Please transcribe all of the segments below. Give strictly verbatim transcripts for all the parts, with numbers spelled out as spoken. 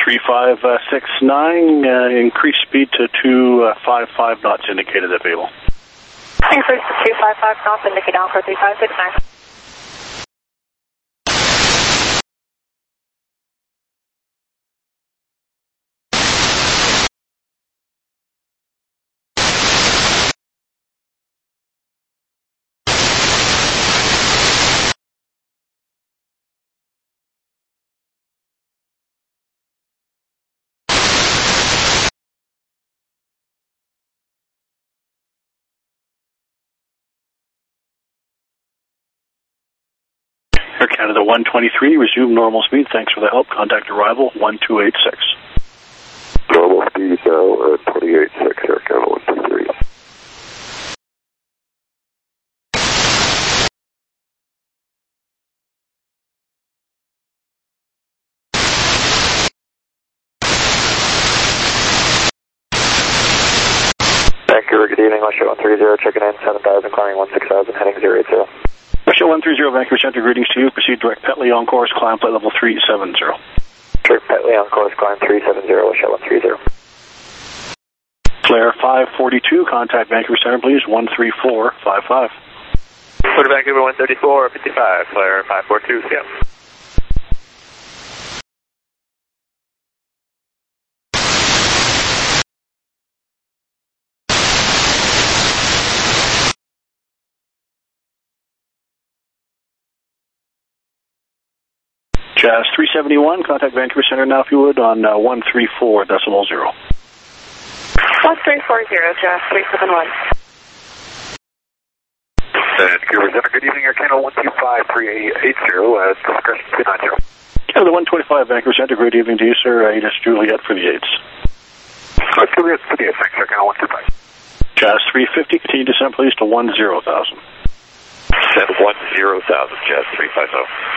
three five six nine, uh, increase speed to two fifty-five knots indicated at Babel. Increase to two fifty-five knots indicated down for three five six nine. Air Canada one twenty-three, resume normal speed. Thanks for the help. Contact arrival one two eight six. Normal speed now at twenty-eight six, Air Canada one twenty-three. Vancouver, good evening, Russia one three zero, checking in, seven thousand, climbing one six thousand, heading zero eight zero. Russia one three zero, Vancouver Center, greetings to you. Proceed direct Petley on course, climb flight level three seven zero. Direct Petley on course, climb three seven zero, Russia one three zero. Flare five forty-two, contact Vancouver Center, please, one three four five five. Go to Vancouver one thirty-four fifty-five, flare five forty-two, skip. Jazz three seventy-one, contact Vancouver Center now if you would on uh, one three four decimal zero. one three four zero, Jazz three seven one. Vancouver Center, good evening, Air Canada one two five three eight zero, uh, discretion two nine zero. Canada one twenty-five, Vancouver Center, great evening to you, sir. Aidas Juliet for the eights. Uh, Juliet for the eights, thanks, Air Canada one two five. Jazz three fifty, continue descent please to one zero thousand. Send one zero thousand, Jazz three fifty.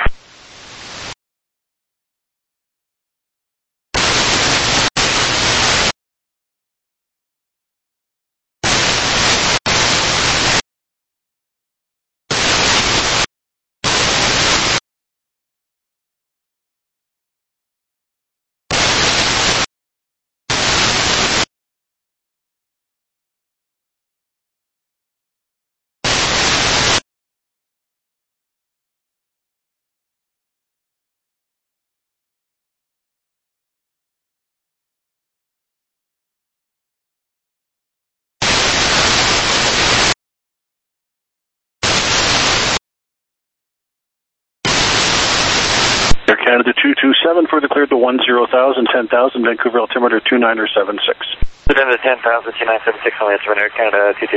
Air Canada two two seven, further cleared to one zero thousand, ten thousand, Vancouver altimeter two nine seven six. Within the ten thousand, two nine seven six, only answer Air Canada two two.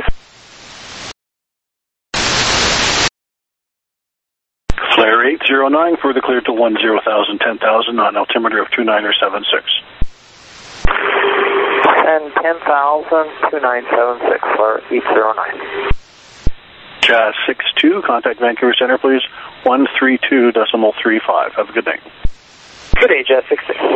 Flare eight zero nine, further cleared to one zero thousand, ten thousand on altimeter of two nine seven six. And ten thousand, two nine seven six, flare eight zero nine. Jazz six two, contact Vancouver Center please, one three two decimal three five. Have a good day. Good day, Jazz six two.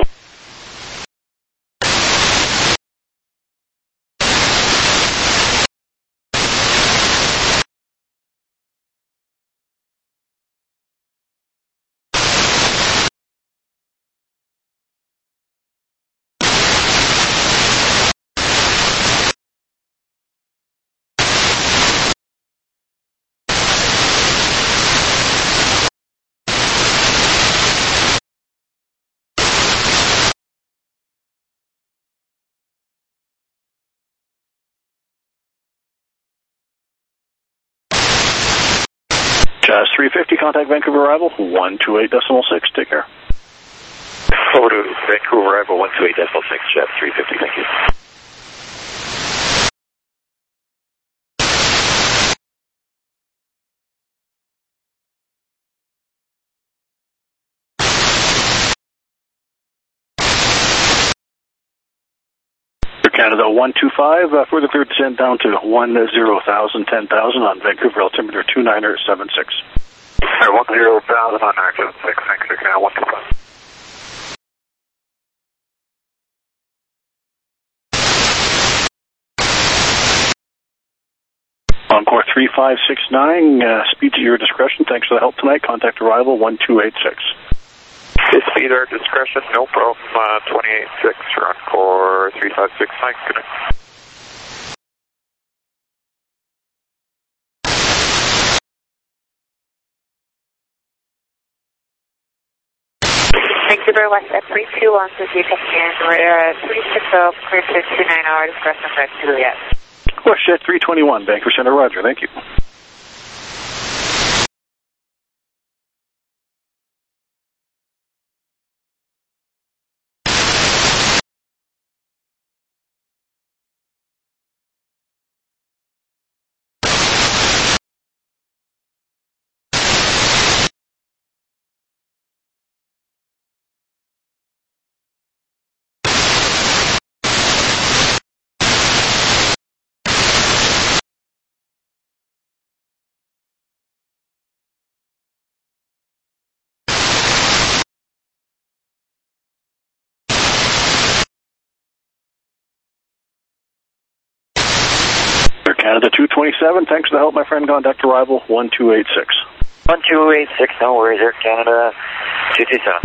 Jazz three fifty, contact Vancouver arrival, one two eight decimal six, take care. Over to Vancouver arrival one two eight decimal six, Jazz three fifty, thank you. Canada one two five, uh, further cleared descent down to one zero thousand, ten thousand on Vancouver altimeter two nine seven six. Air one zero thousand on nine seven six, thanks, Air Canada one two five. Encore three five six nine, uh, speed to your discretion. Thanks for the help tonight. Contact arrival one two eight six. This is either discretion, no problem, uh, twenty-eight six, run for three five six nine, good night. Vancouver West at three two one, so you can in, we're at three six zero, clear to two nine hour, discretion back to Juliet. WestJet three twenty-one, Vancouver Center, roger, thank you. Canada two twenty-seven, thanks for the help, my friend. Contact arrival one two eight six. one two eight six, no worries, Air Canada two two seven.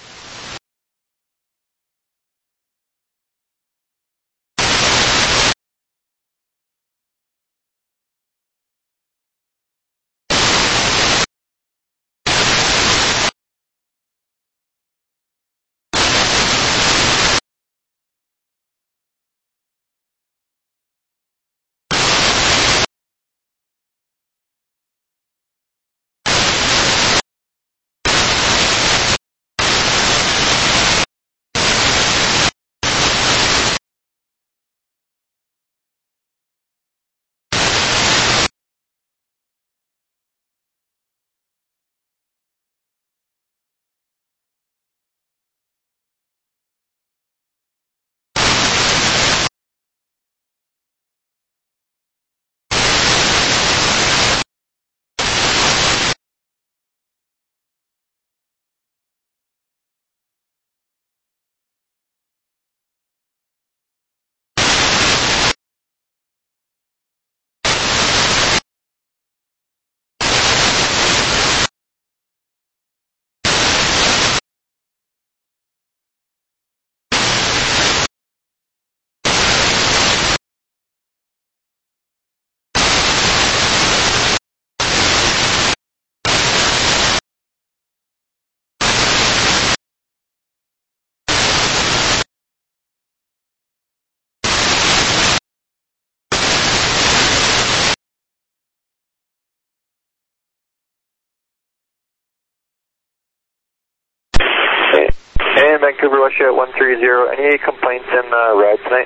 And Vancouver WestJet one three zero, any complaints in uh, ride tonight?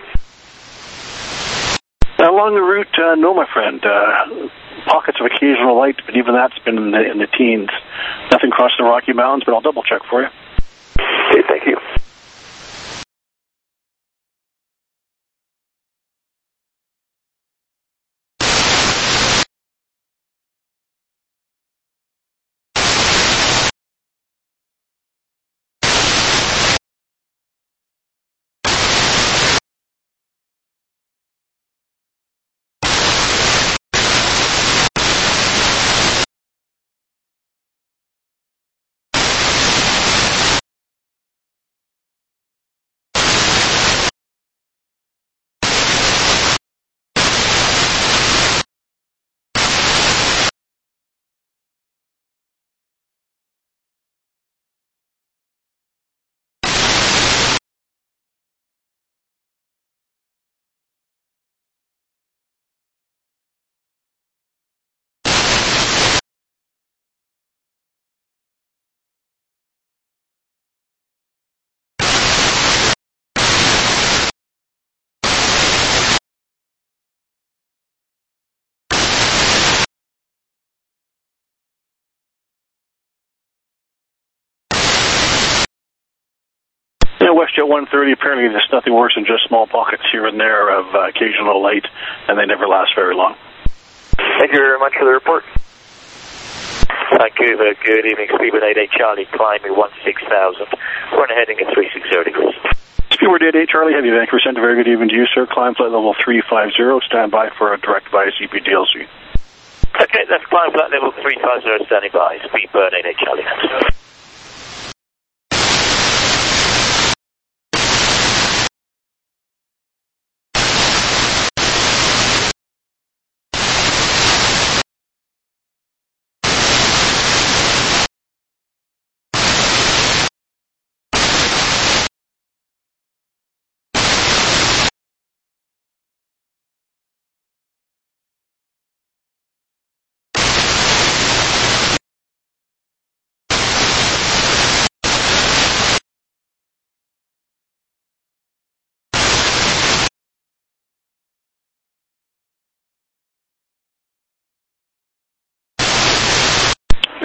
Along the route, uh, no, my friend. Uh, pockets of occasional light, but even that's been in the, in the teens. Nothing crossing the Rocky Mountains, but I'll double check for you. Okay, thank you. Yeah, WestJet one thirty, apparently there's nothing worse than just small pockets here and there of uh, occasional light, and they never last very long. Thank you very much for the report. Vancouver, good evening, Speedbird eight eight Charlie, climbing one six thousand, run heading at three six zero degrees. Speedbird eight eight Charlie, Heavy Vancouver Center, very good evening to you, sir. Climb flight level three five zero, stand by for a direct via C P D L C. Okay, that's climb flight level three five zero, standing by, Speedbird eight eight Charlie.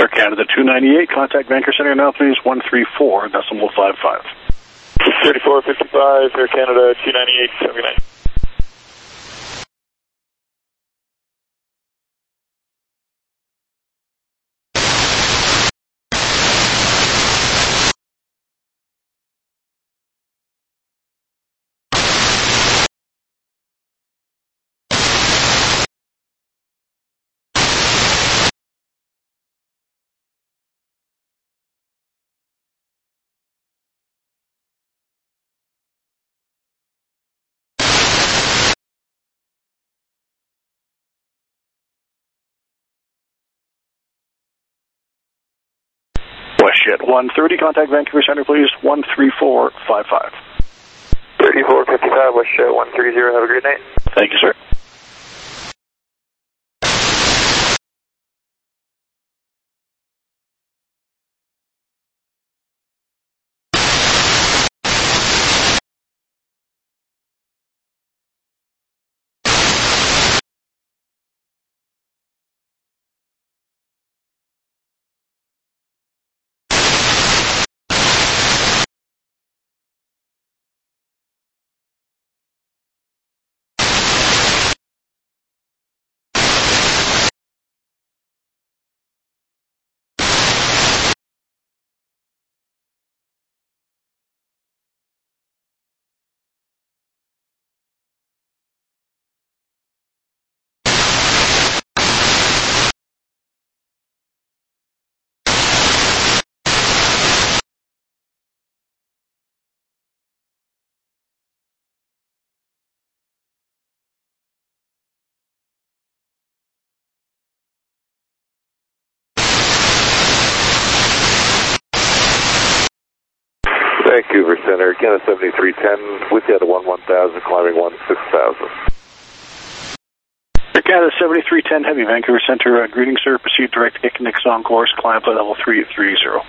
Air Canada two ninety-eight, contact Vancouver Center now, please, one three four decimal five five. thirty-four fifty-five, Air Canada two ninety-eight, seventy-nine. WestJet one thirty, contact Vancouver Center, please, one three four five five. thirty-four fifty-five, WestJet one thirty, have a great night. Thank you, sir. Vancouver Center, Canada seventy-three ten, with you at one one thousand, climbing one six thousand. Air Canada seventy-three ten Heavy, Vancouver Center, uh, greetings, sir. Proceed direct to Icknick's on course, climb flight level three three zero.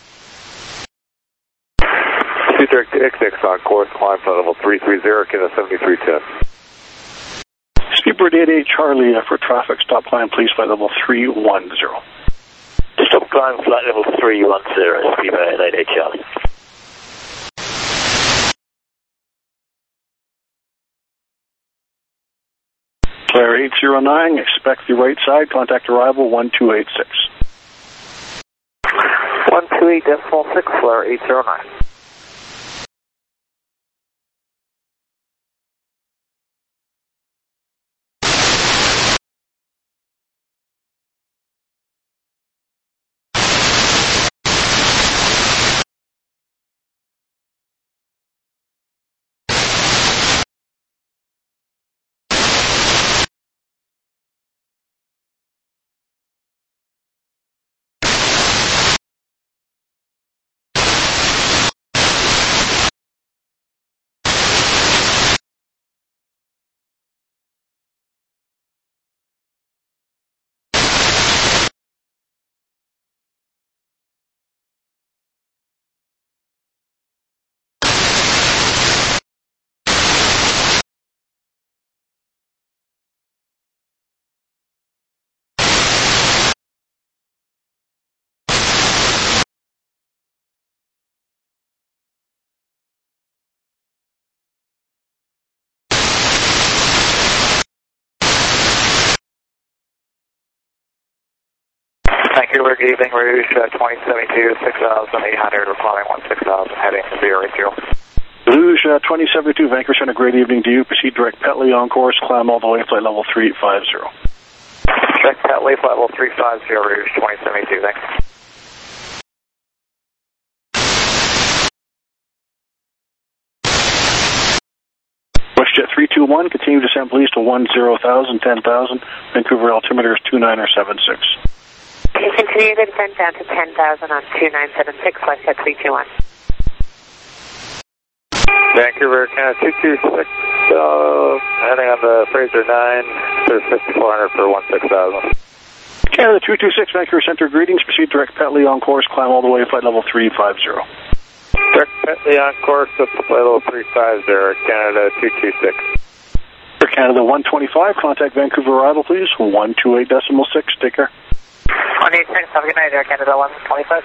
Proceed direct to Icknick's on course, climb flight level three three zero, Canada seventy-three ten. Speedbird eighty-eight Charlie, uh, for traffic, stop climb, please, flight level three one zero. Stop climb, flight level three one zero, Speedbird eighty-eight Charlie. Claire eight zero nine, expect the right side, contact arrival one two eight six. one two eight decimal six, Flare eight zero nine. Vancouver, good evening, Rouge uh, twenty seventy-two, six thousand eight hundred, reclining one six thousand, heading zero eight zero. Rouge uh, twenty seventy-two, Vancouver Center, great evening to you. Proceed direct Petley on course, climb all the way, flight level three five zero. Direct Petley, flight level three five zero, Rouge twenty seventy-two, thanks. WestJet three two one, continue descent please to one zero thousand, ten thousand. Vancouver altimeter is two nine seven six. You continue to descend down to ten thousand on two nine seven six, WestJet three two one. Vancouver, Canada two two six, uh, heading on the Fraser nine, there's fifty-four hundred for one six thousand. Canada two two six, Vancouver Center, greetings. Proceed direct Petley on course, climb all the way, flight level three five zero. Direct Petley on course, up to flight level three five zero, Canada two two six. For Canada one twenty-five, contact Vancouver arrival please, one two eight decimal six, take care. one eight six, have a good night, Air Canada one twenty-five.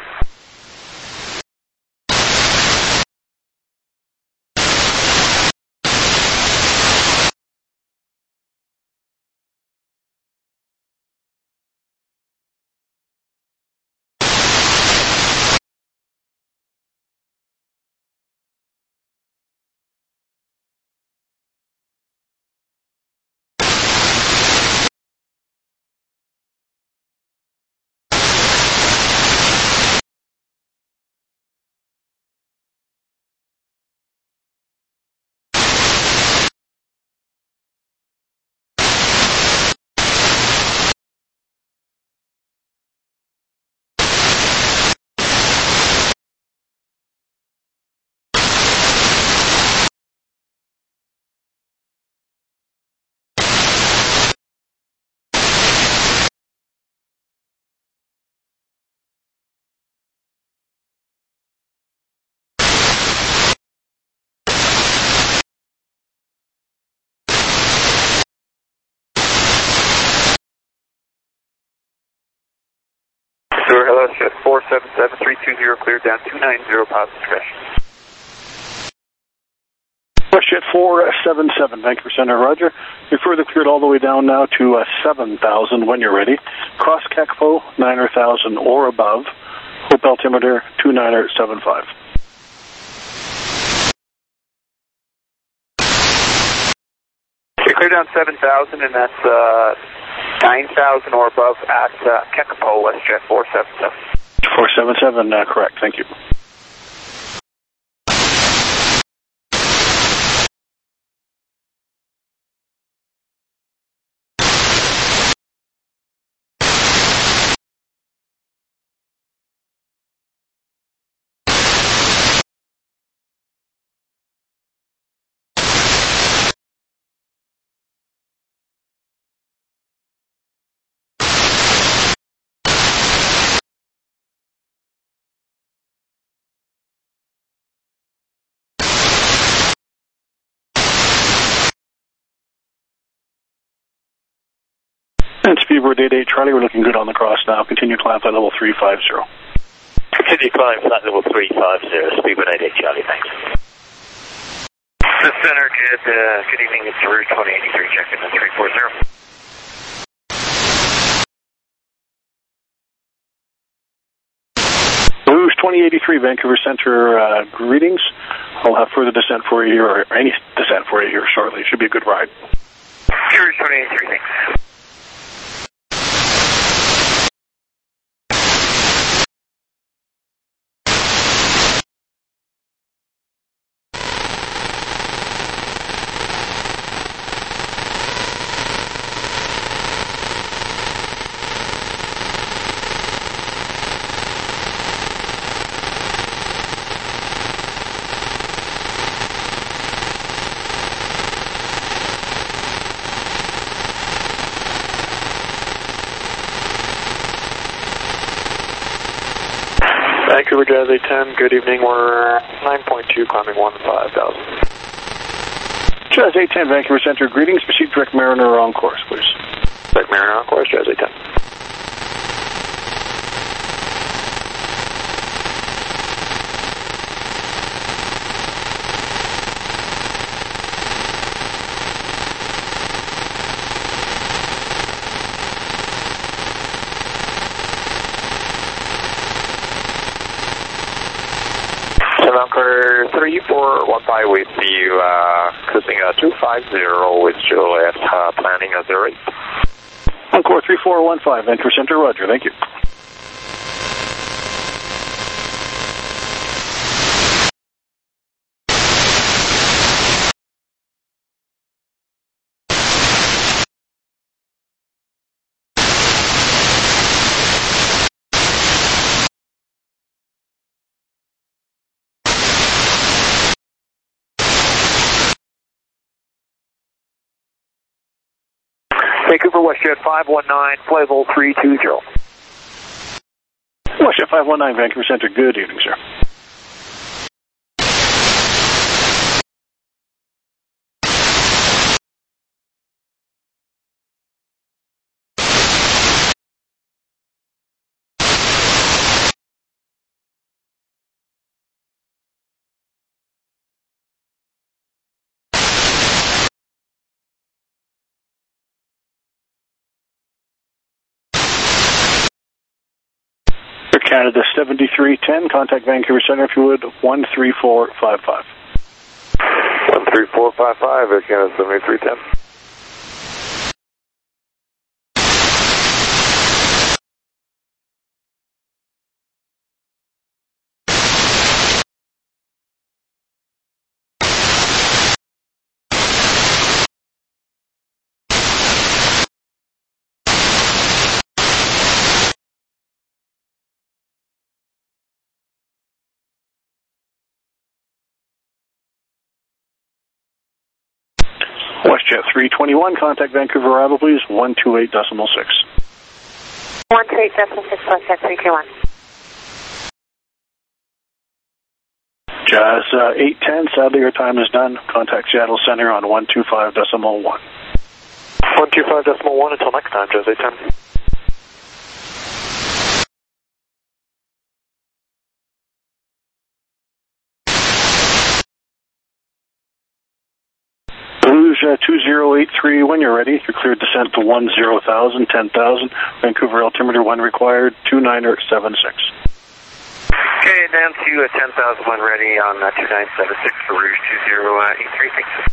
Tour, hello, Jet four seven seven, three two zero, cleared down two nine zero, positive discretion. WestJet four seven seven, Vancouver Center, roger. You're further cleared all the way down now to uh, seven thousand when you're ready. Cross C A C F O, nine thousand or above. Hope altimeter two nine seven five. Okay, clear down seven thousand, and that's uh, nine thousand or above at uh, C A C F O, WestJet four seven seven. four seven seven, uh, correct, thank you. And Speedbird eight eight Charlie, we're looking good on the cross now. Continue climb flight level three five zero. Continue climb flight level three five zero, Speedbird eight eight Charlie, thanks. The center, good, uh, good evening, it's Rouge twenty eighty-three, check in at three four zero. Rouge twenty eighty-three, Vancouver Center, uh, greetings. I'll have further descent for you here, or any descent for you here shortly. Should be a good ride. Rouge twenty eighty-three, thanks. Vancouver Jazz eight ten, good evening, we're nine point two, climbing one five thousand. Jazz eight ten, Vancouver Center, greetings. Proceed direct Mariner on course, please. Direct Mariner on course, Jazz eight ten. Vancouver three four one five, we see you uh, cruising uh, two five zero with Juliet, uh, planning a zero eight. Encore three four one five, Vancouver Center, roger, thank you. Vancouver WestJet five one nine, flight level three two zero. WestJet five one nine, Vancouver Center, good evening, sir. Canada seventy-three ten, contact Vancouver Center if you would, one three four five five. one three four five five, Air Canada seventy-three ten. WestJet three twenty-one, contact Vancouver arrival please, one two eight decimal six. one two eight decimal six, WestJet three twenty-one. Jazz uh, eight ten, sadly your time is done. Contact Seattle Center on one two five decimal one. one two five decimal one until next time, Jazz eight ten. Blues uh, two zero eight three, when you're ready, you're cleared descent to one zero thousand, ten thousand, Vancouver altimeter one required, two nine seven six. Okay, down to uh, ten thousand when ready on uh, two nine seven six for Rouge two zero eight three. Thanks.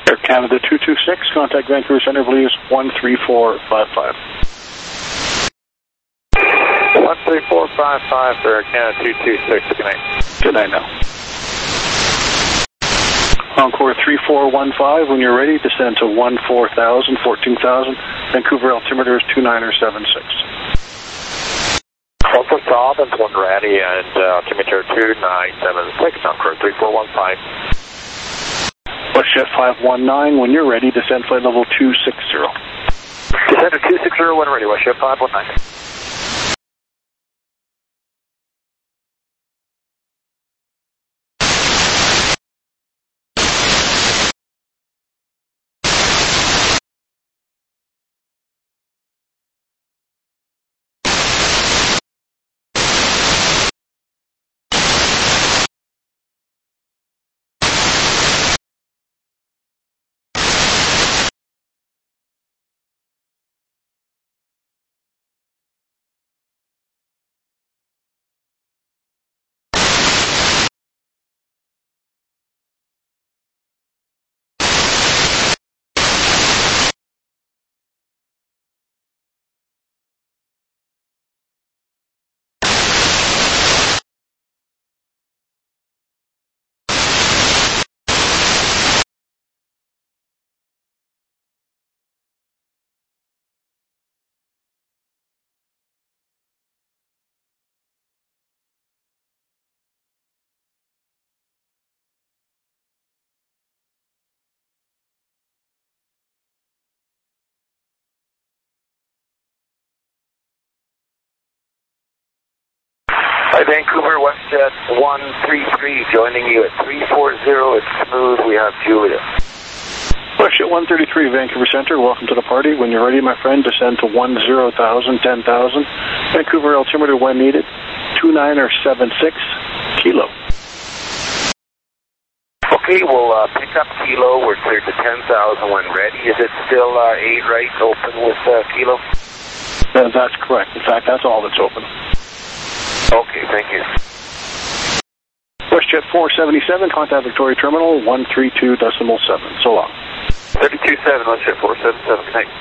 Air Canada two two six, contact Vancouver Center, please, one three four five five. one three four five five for Air Canada two two six, good night. Good night now. Encore three four one five, when you're ready, descend to one four thousand, fourteen thousand. Vancouver altimeter is two niner seven six. one four thousand, one ready, and uh, altimeter two nine seven six, Encore three four one five. WestJet five one nine, when you're ready, descend flight level two six zero. Descend to two six zero, when ready, WestJet five one nine. Hi, Vancouver, WestJet one three three, joining you at three four zero. It's smooth. We have Julia. WestJet one thirty-three, Vancouver Center. Welcome to the party. When you're ready, my friend, descend to one zero thousand, ten thousand. Vancouver altimeter when needed, two niner seven six, kilo. Okay, we'll uh, pick up Kilo. We're cleared to ten thousand when ready. Is it still uh, eight right open with uh, Kilo? Uh, that's correct. In fact, that's all that's open. Okay, thank you. WestJet four seventy-seven, contact Victoria Terminal, one three two decimal seven. So long. thirty-two seven, WestJet four seventy-seven, good night.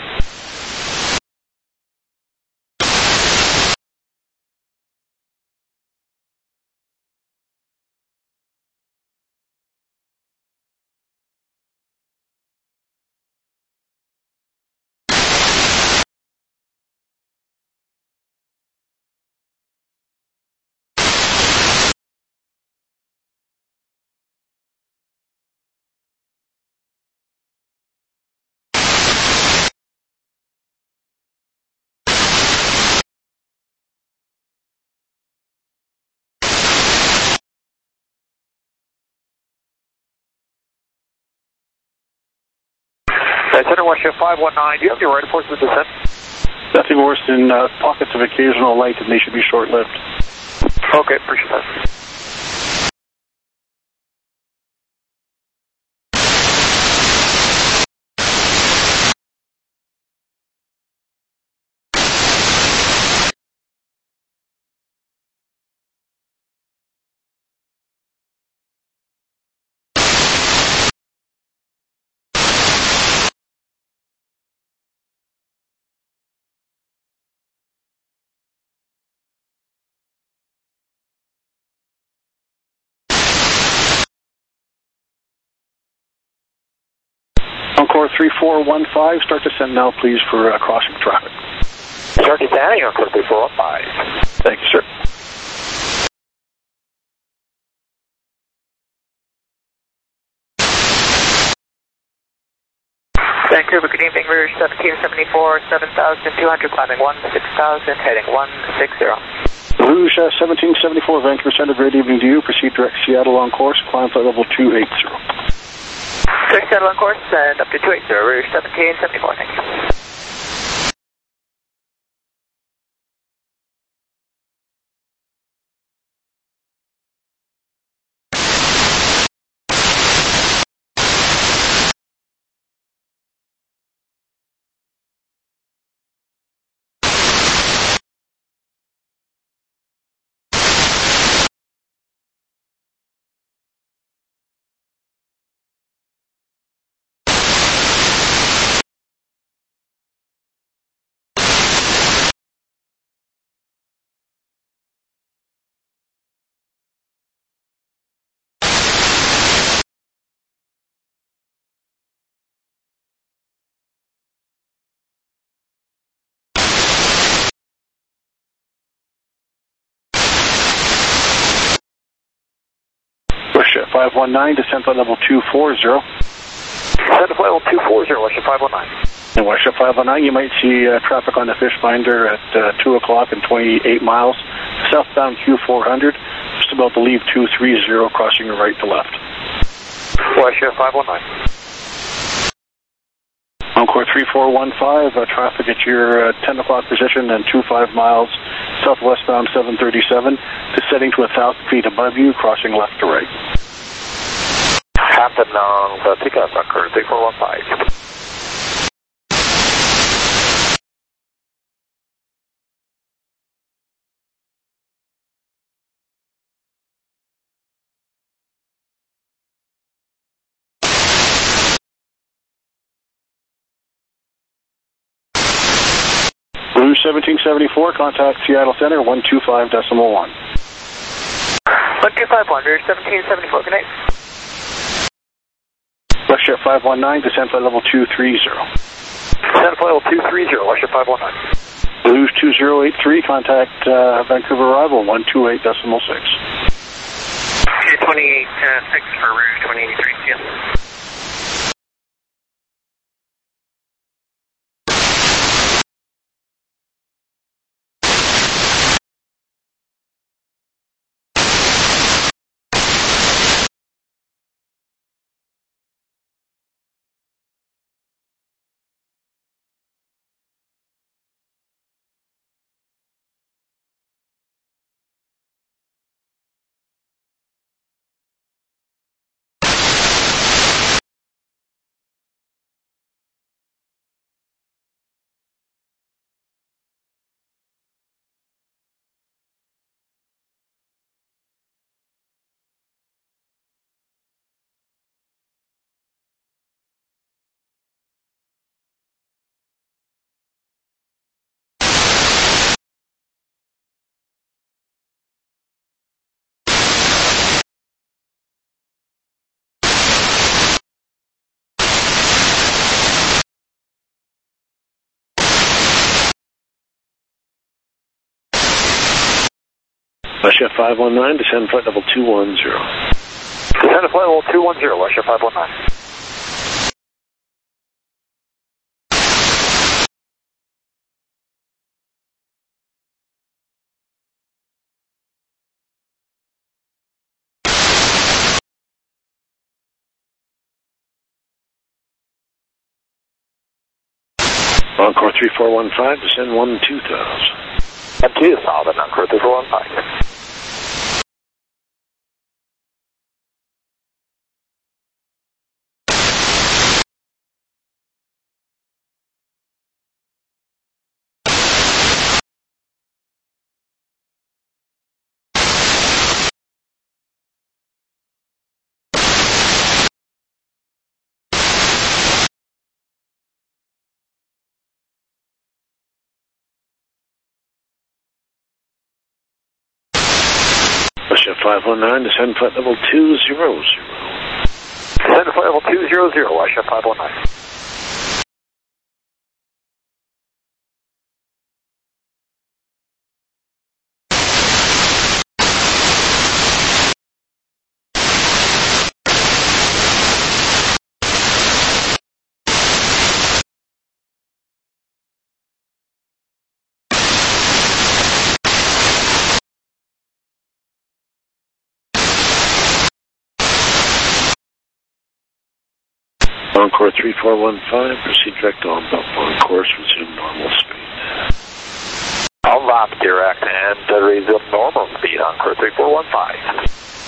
Center WestJet five one nine, do you have your right of force of descent? Nothing worse than uh, pockets of occasional light, and they should be short-lived. Okay, appreciate that. Encore three four one five, start descent now, please, for uh, crossing traffic. Start descending on three four one five. Thank you, sir. Vancouver, good evening, Rouge seventeen seventy-four, seven thousand two hundred, climbing one six thousand, heading one six zero. Rouge uh, seventeen seventy-four, Vancouver Center, great evening to you. Proceed direct Seattle on course, climb flight level two eight zero. Direct Seattle on course, and up to two eight zero, Rouge seventeen seventy-four, thank you. five one nine, descent flight level two four zero. Descent flight level two four zero, Westjet five one nine. In Westjet five one nine, you might see uh, traffic on the Fishfinder at uh, two o'clock and twenty-eight miles. Southbound Q four hundred, just about to leave two three zero, crossing your right to left. Westjet five one nine. Encore three four one five, uh, traffic at your uh, ten o'clock position and two five miles southwestbound seven thirty-seven, descending to one thousand feet above you, crossing left to right. Captain on the ticket, Anchor three four one five. Blue seventeen seventy-four, contact Seattle Center, one two five decimal one. one two five one, seventeen seventy-four, good night. Westjet five one nine, descent flight level two three zero. Descent flight level two three zero, Westjet five one nine. Blue two zero eight three, contact uh, Vancouver arrival, one two eight decimal six. twenty-eight six for Rouge twenty eighty-three, yeah. Westjet five one nine, descend flight level two one zero. Descend flight level two one zero, Westjet five one nine. Encore three four one five, descend one two thousand. And two solid, Encore three four one five. Westjet five one nine, descend flight level two zero zero. Descend flight level two zero zero, Westjet five one nine. Encore three four one five, proceed direct on on course, resume normal speed. On lap direct and uh, resume normal speed, Encore three four one five.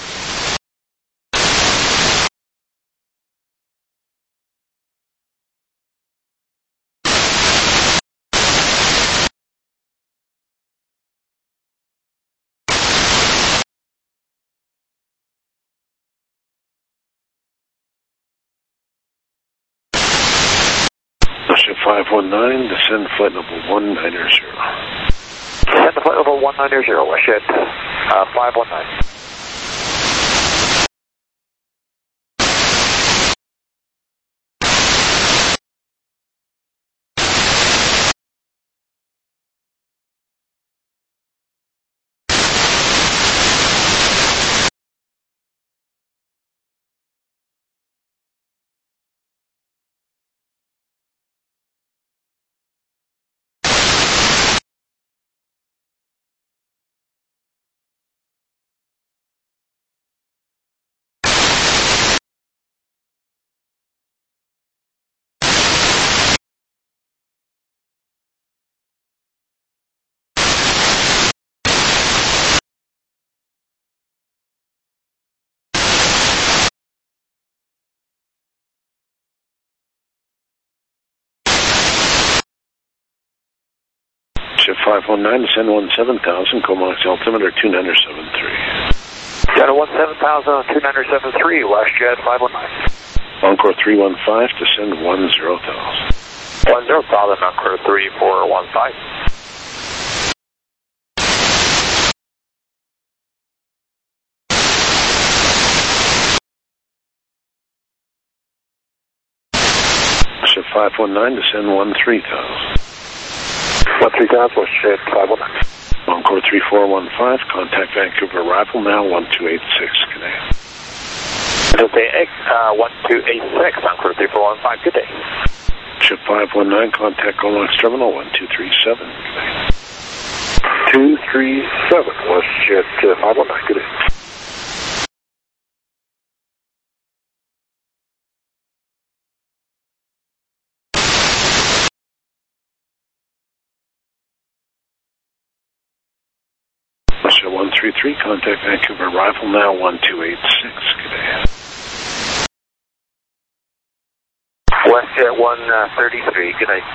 five one nine, descend flight level one nine zero. Descend flight level one nine zero, Westjet uh, five one nine. Shift five one nine, descend one seven thousand, Comox altimeter two nine seven three. Delta one seven thousand, two nine seven three, WestJet five one nine. Encore three one five, descend one zero thousand. one zero thousand, Encore three four one five. Shift five one nine, descend one three thousand. one three thousand, WestJet five one nine. Encore three four one five, contact Vancouver arrival now, one two eight six, good day. Good day, uh, one two eight six, Encore three four one five, good day. Shift five one nine, contact Comox terminal, one two three seven, good day. two three seven, WestJet uh, five one nine, good day. Russia one three three, contact Vancouver arrival now, one two eight six, good day. WestJet one thirty-three, good night.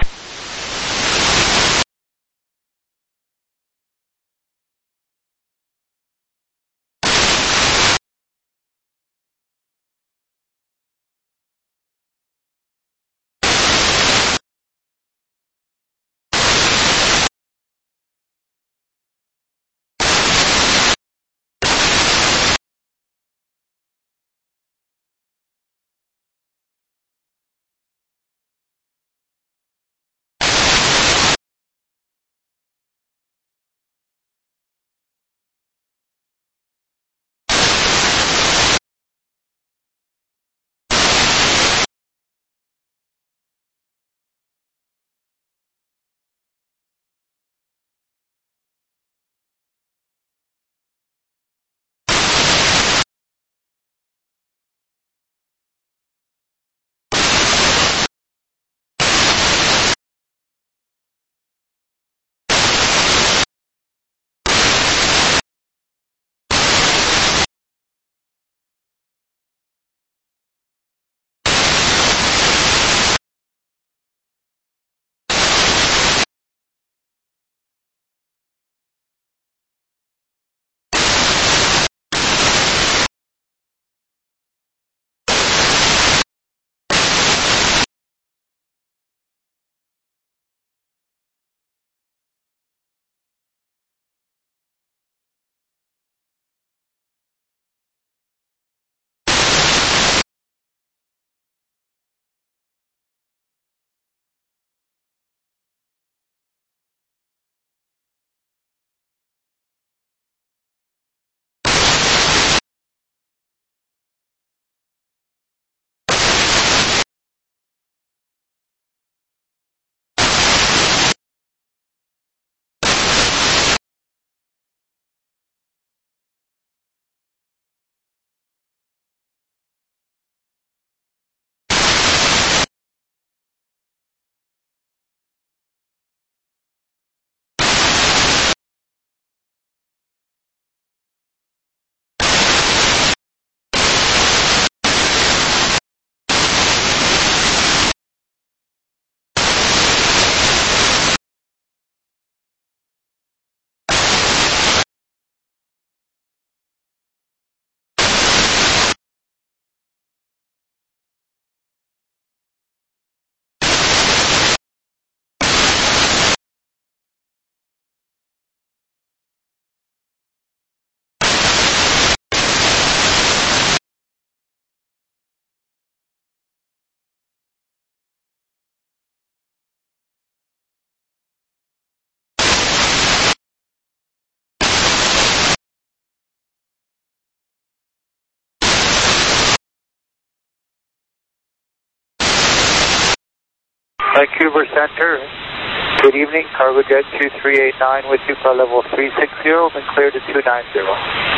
Vancouver Center, good evening, Cargojet two three eight nine with you, car level three six zero, been cleared to two nine zero.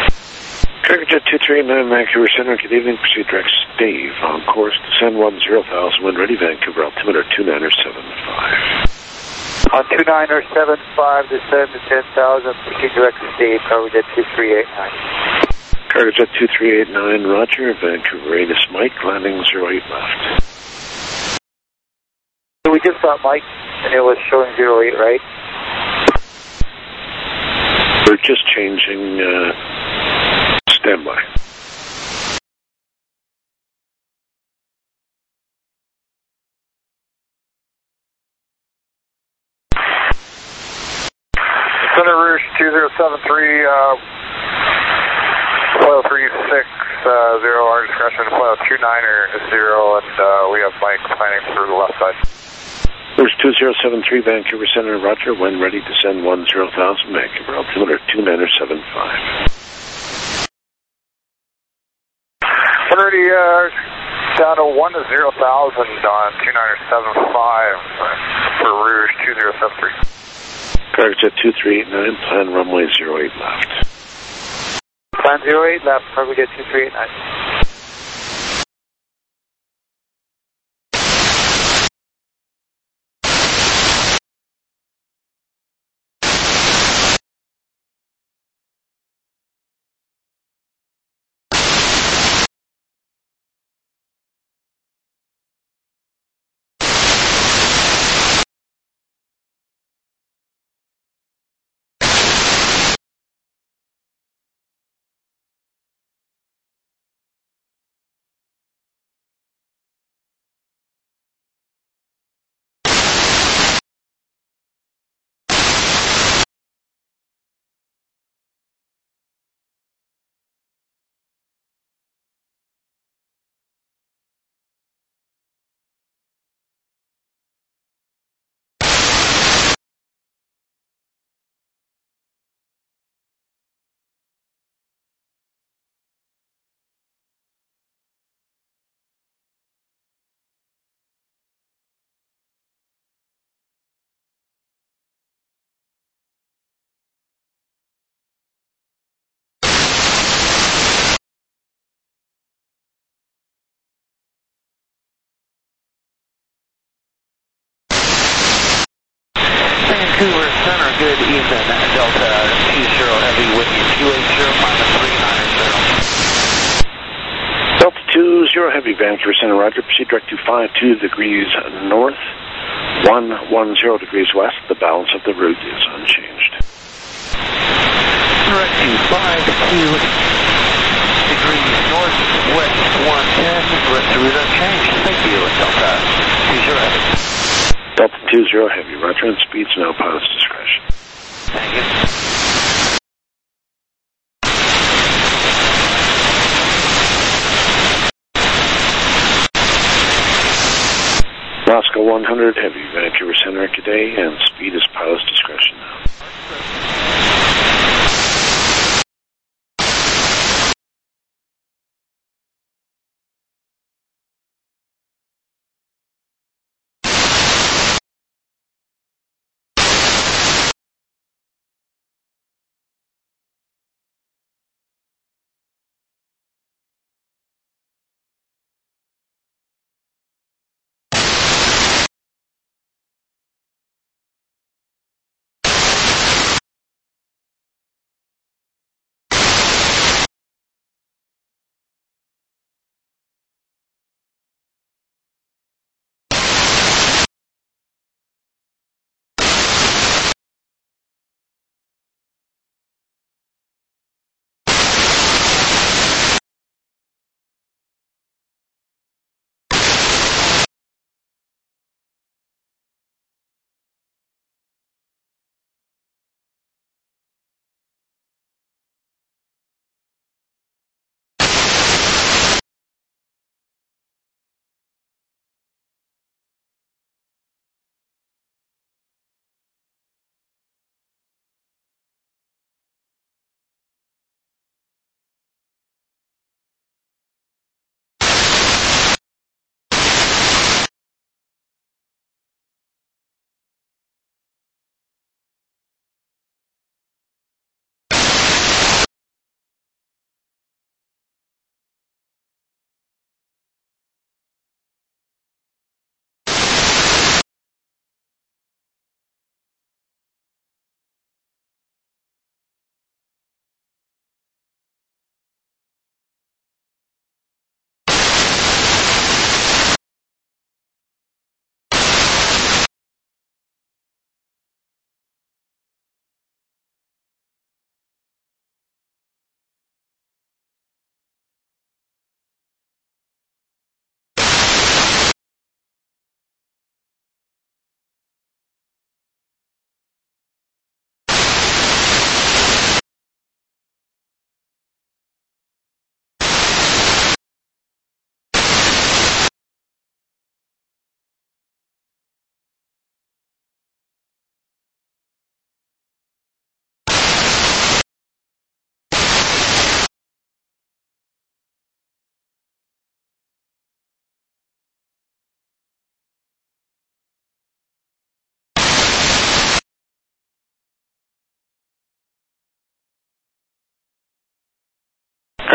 Cargojet two three eight nine, Vancouver Center, good evening, proceed direct Stave, on course, descend one zero thousand, wind ready, Vancouver altimeter two nine seven five. On two nine seven five, descend to ten thousand, proceed direct Stave, Cargojet two three eight nine. Cargojet two three eight nine, roger, Vancouver Anus Mike, landing zero eight left. So we just got Mike, and it was showing zero eight, right? We're just changing uh, standby. Center Rouge two zero seven three, uh, Foil three six zero, our discretion, Foil two niner zero, and uh, we have Mike planning through the left side. Rouge two zero seven three, Vancouver Center, Roger. When ready, descend one zero thousand, Vancouver altimeter two niner seven five. When ready, uh, down to one zero thousand on two niner seven five for Rouge two zero seven three. Correct at two three eight nine, plan runway zero eight left. Plan zero eight left, probably get two three eight nine. Vancouver Center, good evening. Delta two zero Heavy with you, two eight zero minus three nine zero. Delta two zero Heavy, Vancouver Center, Roger. Proceed direct to five two degrees north, one one zero degrees west. The balance of the route is unchanged. Direct to five two degrees north, west one ten. Rest of route unchanged. Thank you, Delta two zero Heavy. Delta two zero Heavy, Roger, and speeds now pilot's discretion. Thank you. Moscow one hundred Heavy, Vancouver Center, good day, and speed is pilot's discretion now.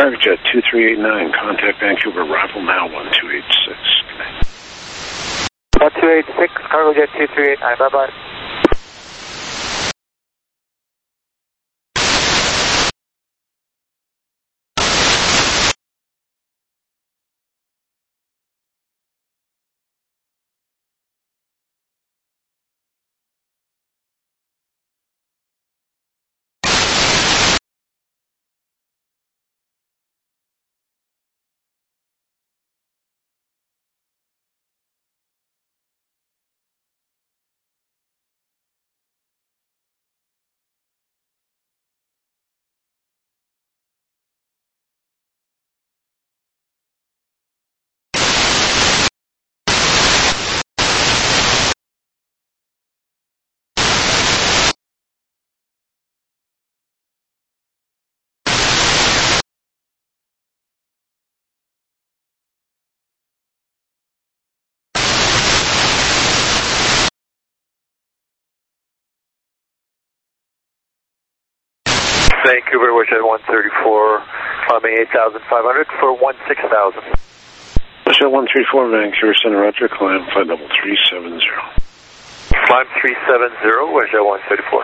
Cargojet two three eight nine, contact Vancouver, arrival now one two eight six. one two eight six, Cargojet two three eight nine, bye-bye. Vancouver, Westjet one thirty-four, climbing eight thousand five hundred for one six thousand. Westjet one three four, Vancouver Center, Roger, climb flight level three seven zero. Climb three seven zero, Westjet one thirty-four.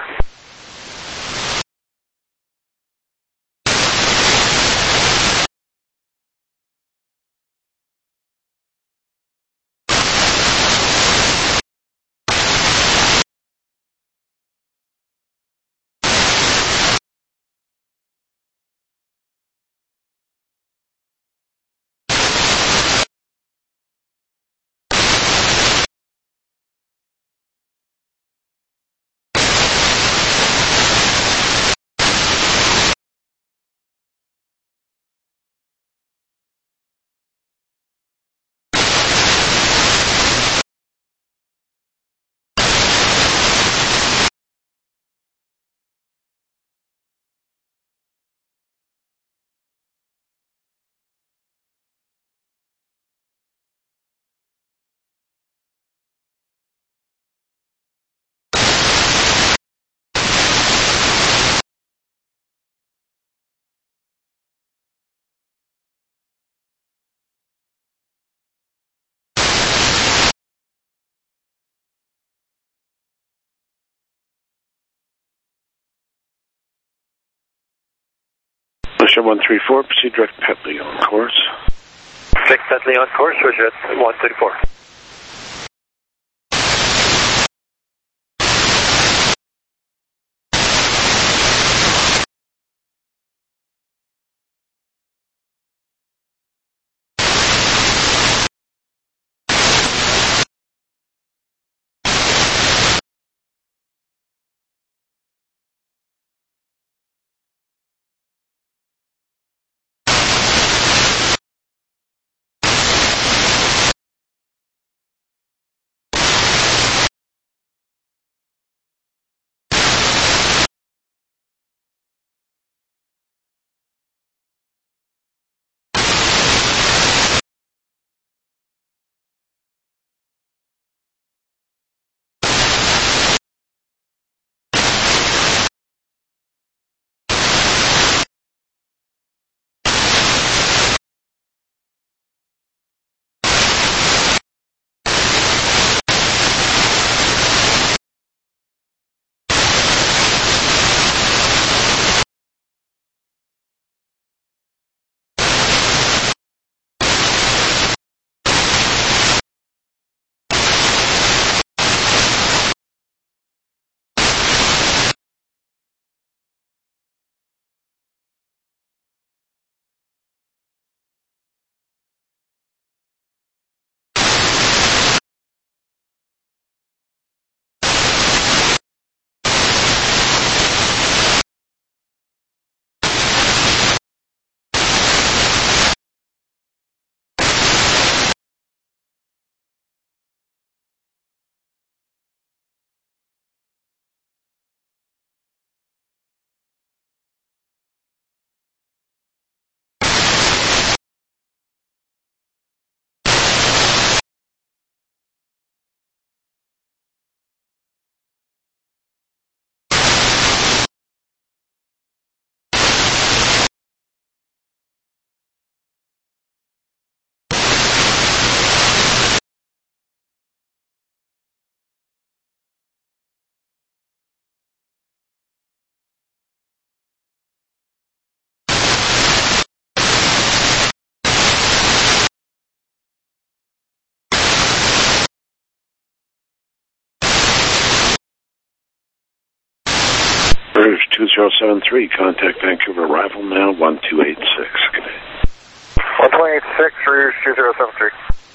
Westjet one three four, proceed direct Petley on course. six Petley on course, Westjet one thirty-four. Rouge two zero seven three, contact Vancouver arrival now one two eight six. Good day. one two eight six, Rouge two zero seven three.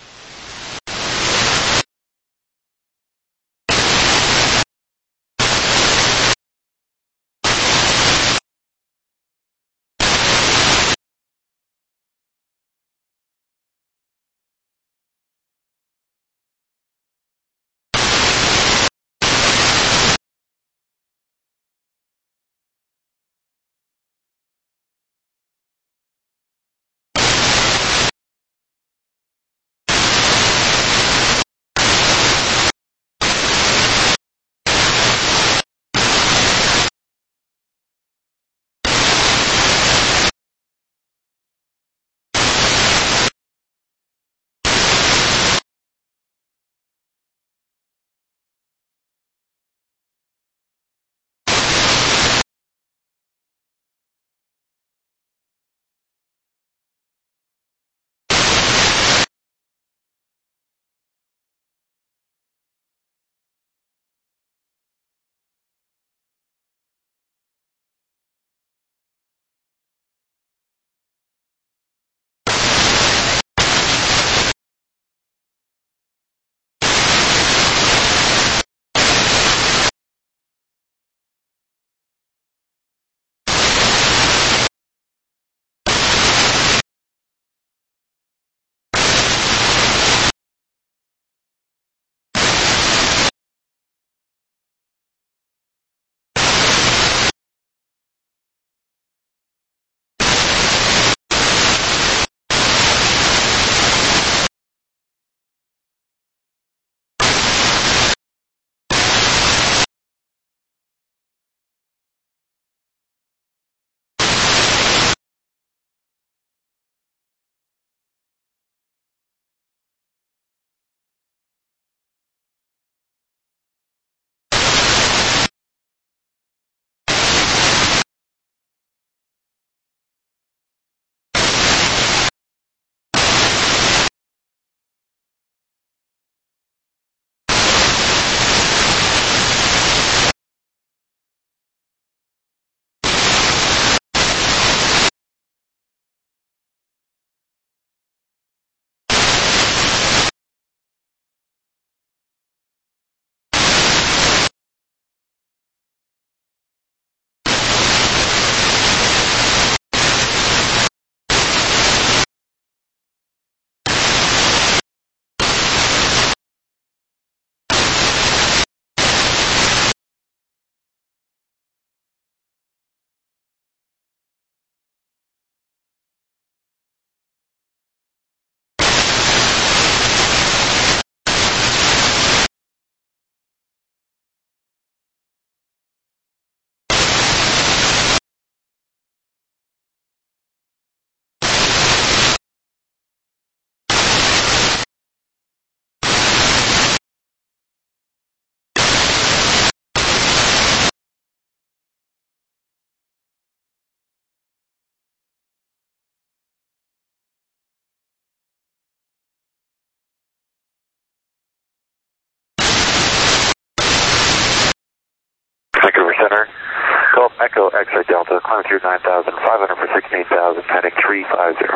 Center. Gulf Echo X-ray Delta, climb through nine thousand five hundred for sixteen thousand, heading three five zero.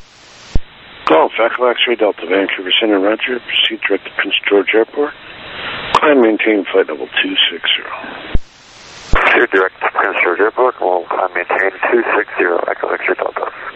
Golf Echo X-ray Delta, Vancouver Center, Roger. Proceed direct to Prince George Airport. Climb maintain flight level two six zero. Proceed direct to Prince George Airport, we'll climb maintain two six zero, Echo X-ray Delta.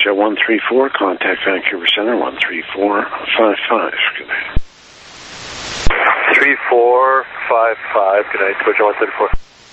WestJet one three four, contact Vancouver Center one three four five five. Good night. three four five five, good night, Twitch one thirty-four.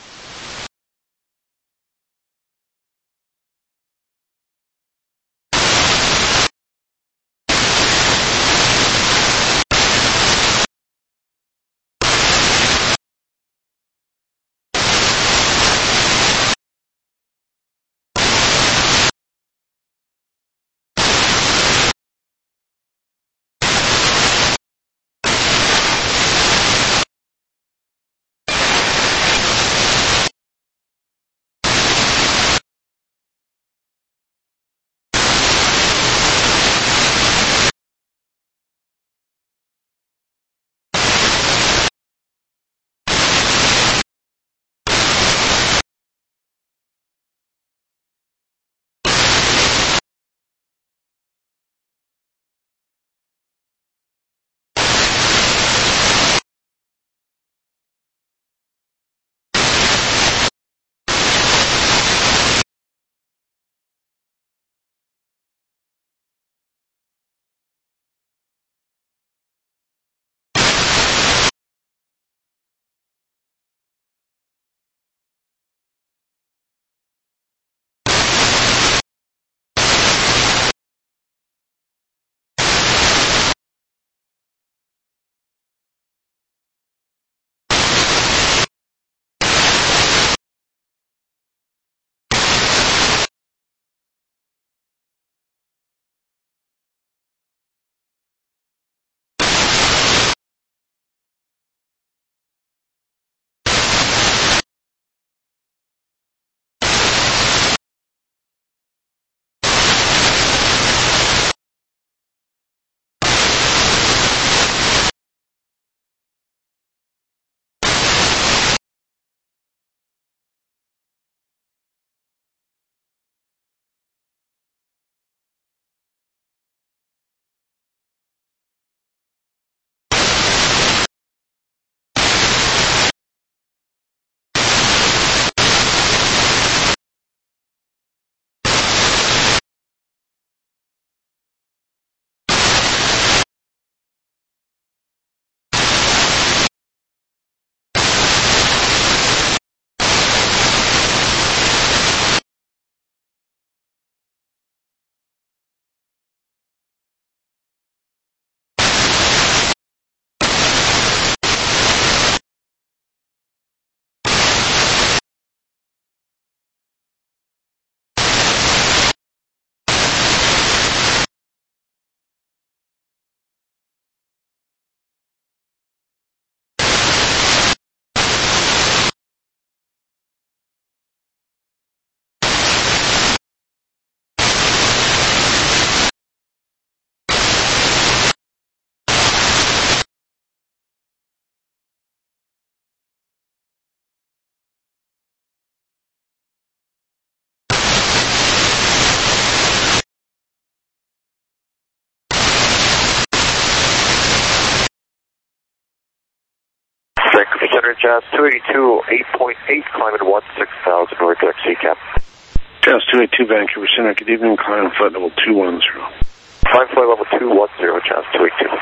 Vancouver Center, Jazz two eighty-two, eight point eight, climbing one six thousand, north direct C cap. Jazz two eighty-two, Vancouver Center, good evening, climb flight level two one zero. Climb flight level two one zero, Jazz two eighty-two.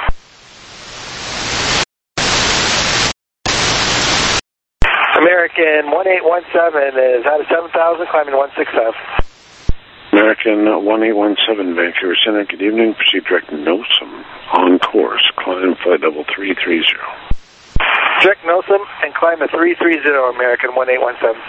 American one eight one seven is out of seven thousand, climbing one six thousand. American one eight one seven, Vancouver Center, good evening, proceed direct NOSM, on course, climb flight level three three zero. Direct NOSM and climb a three three zero, American one eight one seven.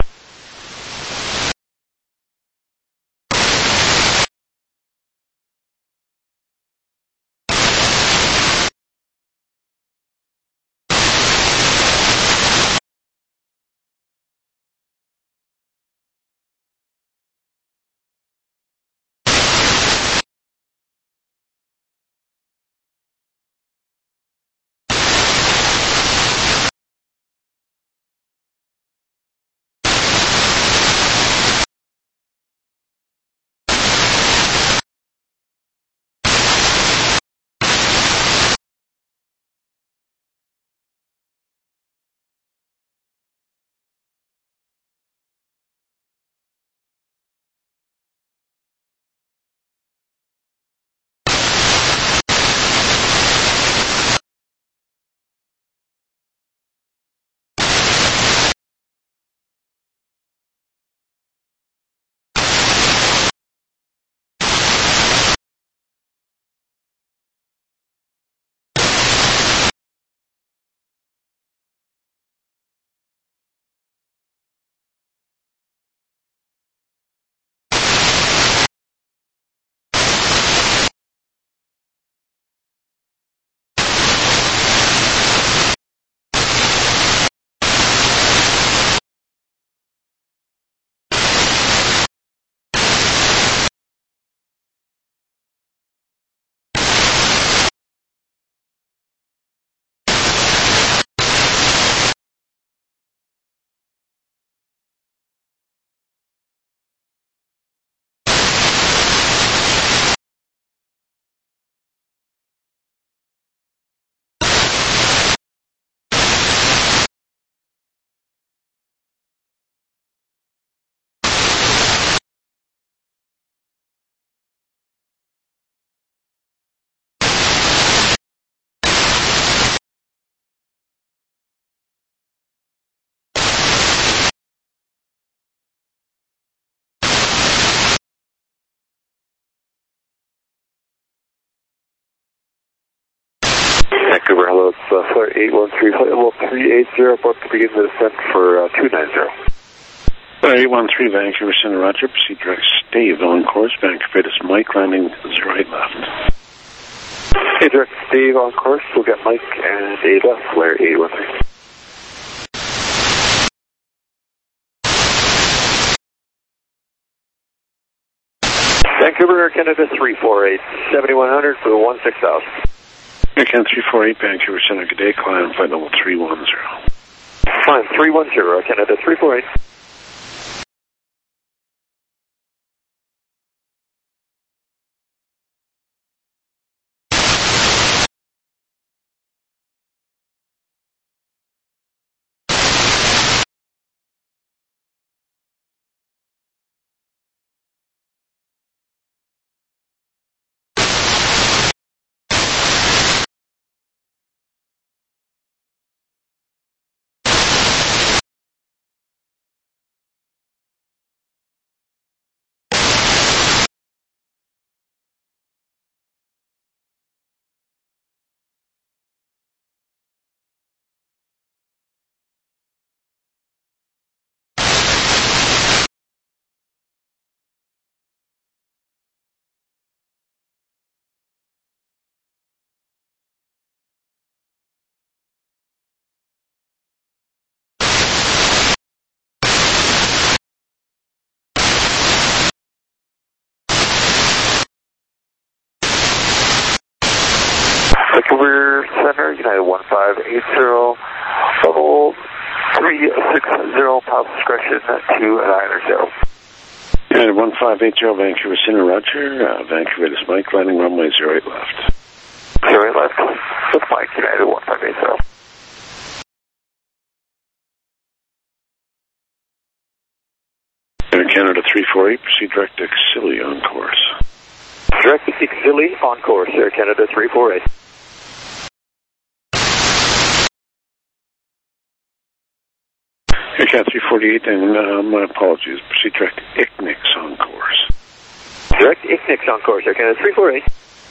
Vancouver, hello, it's uh, Flare eight one three, flight level three eight zero, about to begin the descent for uh, two nine zero. Flare eight one three, Vancouver Center, Roger, proceed direct stave on course, Vancouver, this Mike, landing zero eight left. Hey, direct stave on course, we'll get Mike and eight left, Flare eight one three. Vancouver, Canada three four eight, seventy-one hundred for one six thousand. Air Canada three four eight, Vancouver Center, good day, climb flight level three one zero. Climb three one zero, Canada three four eight. Vancouver Center, United one five eight zero, level three six zero, power discretion two nine zero. United one five eight zero, Vancouver Center, Roger, uh, Vancouver, this Mike, landing runway zero eight left. zero eight left, with Mike, United one five eight zero. Air Canada three four eight, proceed direct to Xili on course. Direct to Xili on course, Air Canada three four eight. Air Canada three forty-eight, and uh, my apologies, proceed direct to Ignix on course. Direct Ignix on course, Air Canada three four eight.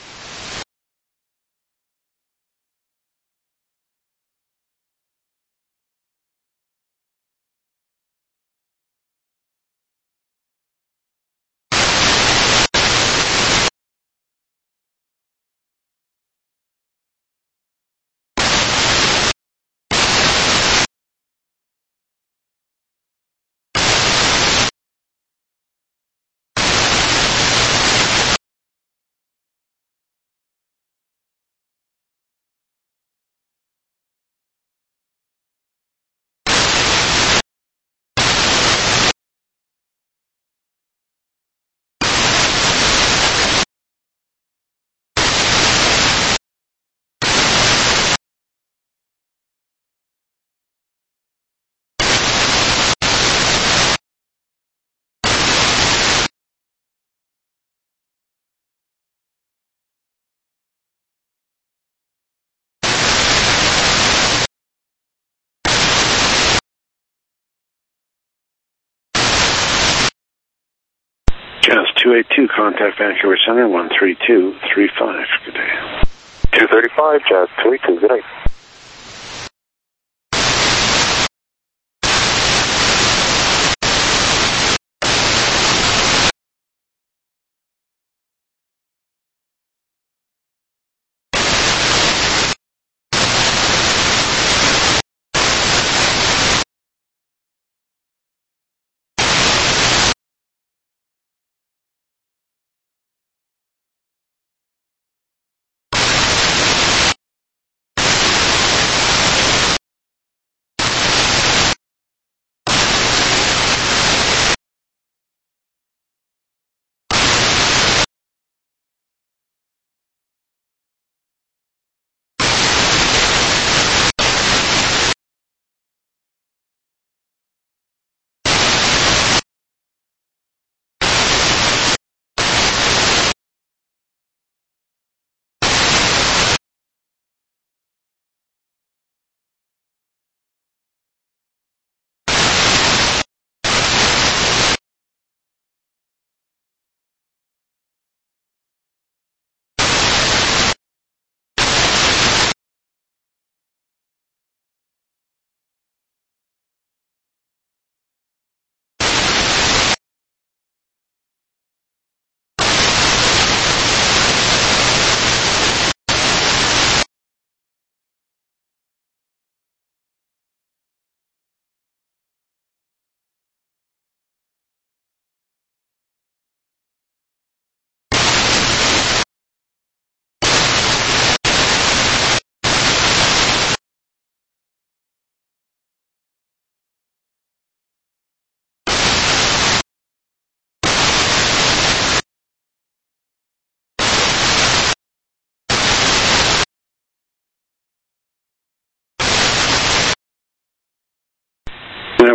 Jazz two eight two, contact Vancouver Center, one three two three five, good day. two thirty-five, Jazz two eight two, good night.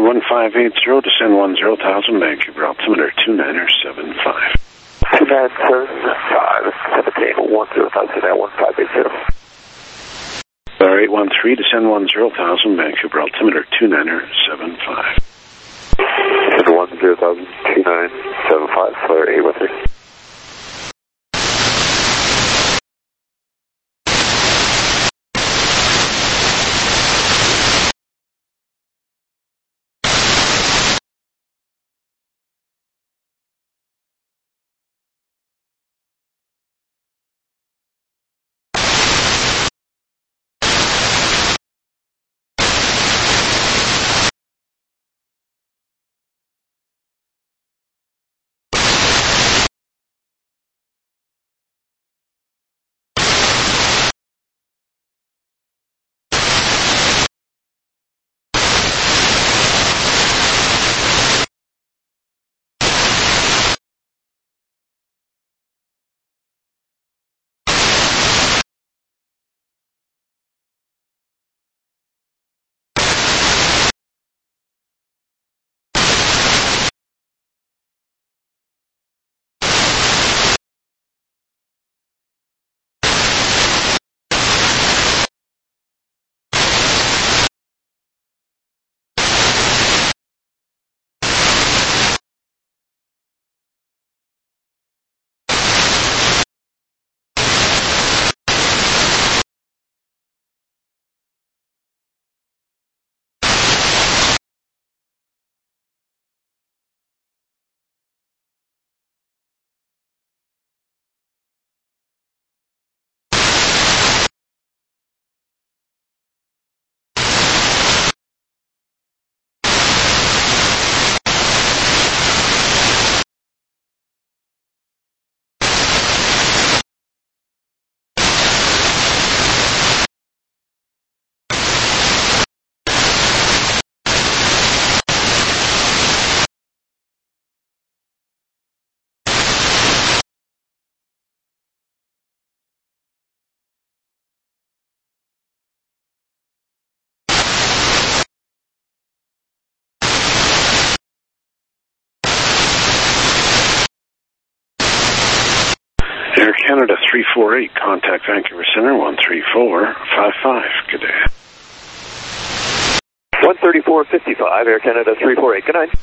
one five eight zero, descend one zero thousand, Vancouver altimeter two niner seven five. two nine seven five, seventeen, one zero thousand at one five eight zero. Flare eight one three, descend one zero thousand, Vancouver altimeter two niner seven five. Descend one zero thousand, two nine seven five, flare eight one three. Air Canada three four eight, contact Vancouver Center one three four five five. Good day. one thirty-four fifty-five, Air Canada three four eight. Good night.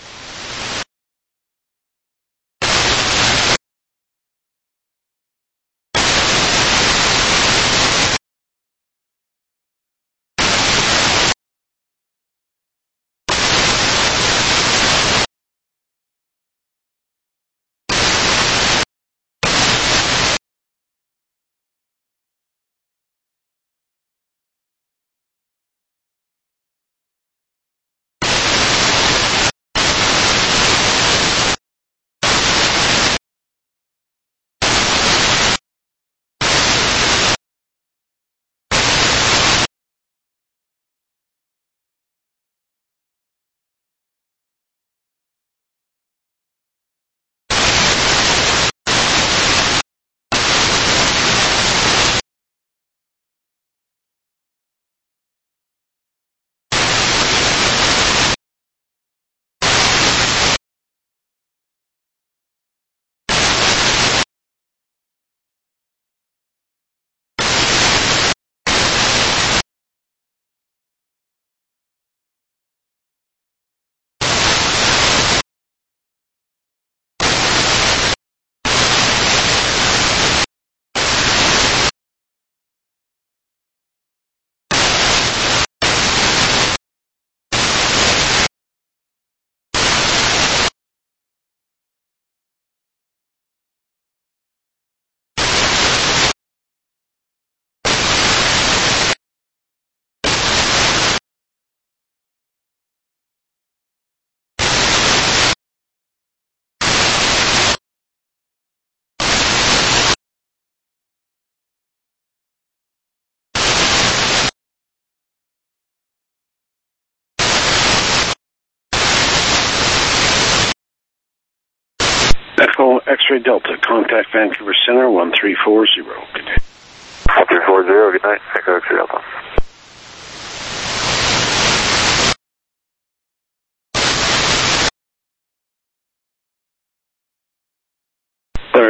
Echo X-Ray Delta, contact Vancouver Center one three four zero. Good day. one three four zero, good night. Echo X-Ray Delta.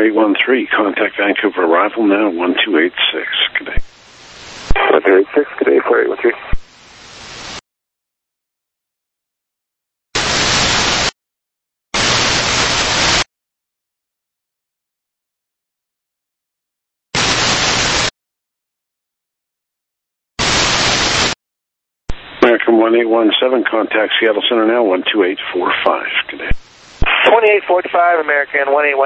four eight one three, contact Vancouver arrival now, one two eight six. Good day. one two eight six, good day, four eight one three. American one eight one seven, contact Seattle Center now, one two eight four five. Good day. twenty-eight forty-five, American one eight one.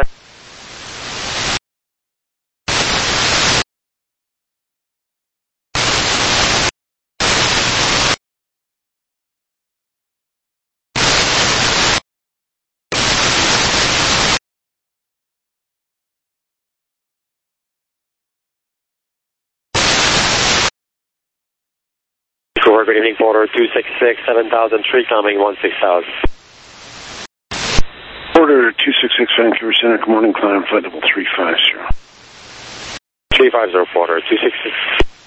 Good evening, Porter two six six, seven thousand three, coming one six thousand. Porter two six six, Vancouver Center, good morning, climb flight level three five zero. three five zero, Porter two six six.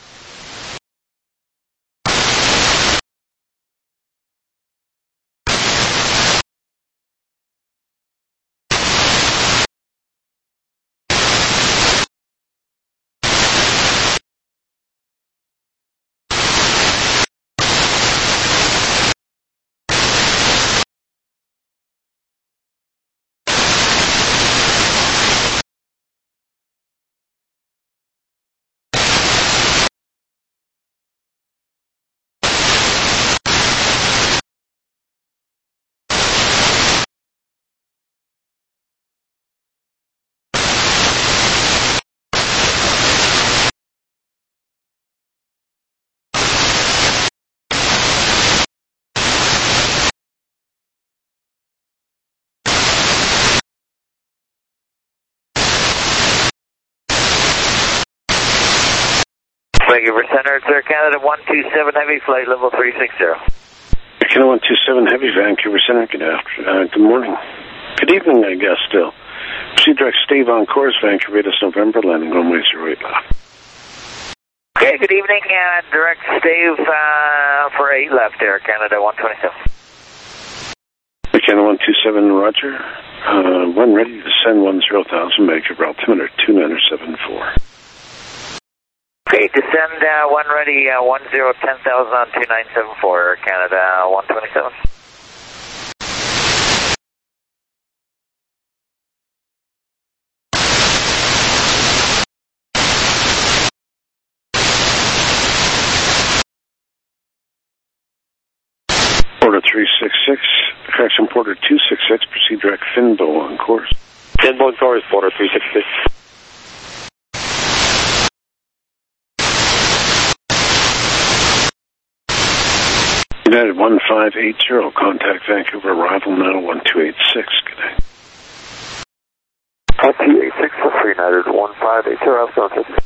Vancouver Center, it's Air Canada one two seven Heavy, flight level three six zero. Air Canada one two seven Heavy, Vancouver Center, good after, uh, good morning. Good evening, I guess, still. Proceed direct stay on course, Vancouver this November, landing runway zero eight left. Okay, good evening, uh, direct stave uh, for eight left, Air Canada one twenty-seven. Air Canada one two seven, roger. Uh, one ready to send one zero thousand, Vancouver altimeter two nine seven four. Okay, descend uh, one ready, uh, one zero ten thousand on two nine seven four, Air Canada one twenty-seven. Porter three six six, correction, Porter two six six, proceed direct Finbo on course. Finbo on course, Porter three six six. United one five eight zero, contact Vancouver arrival now, one two eight six, good day. one two eight six, United one five eight zero, I've gone to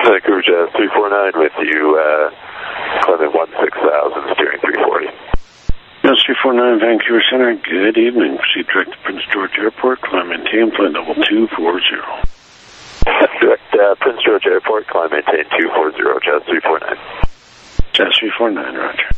Vancouver Jazz three four nine with you, uh, climbing one six thousand, steering three forty. Jazz three four nine, Vancouver Center, good evening. Proceed direct to Prince George Airport, climb maintain, flight level two four zero. Direct, uh, Prince George Airport, climb maintain two four zero, Jazz three four nine. Jazz three four nine, roger.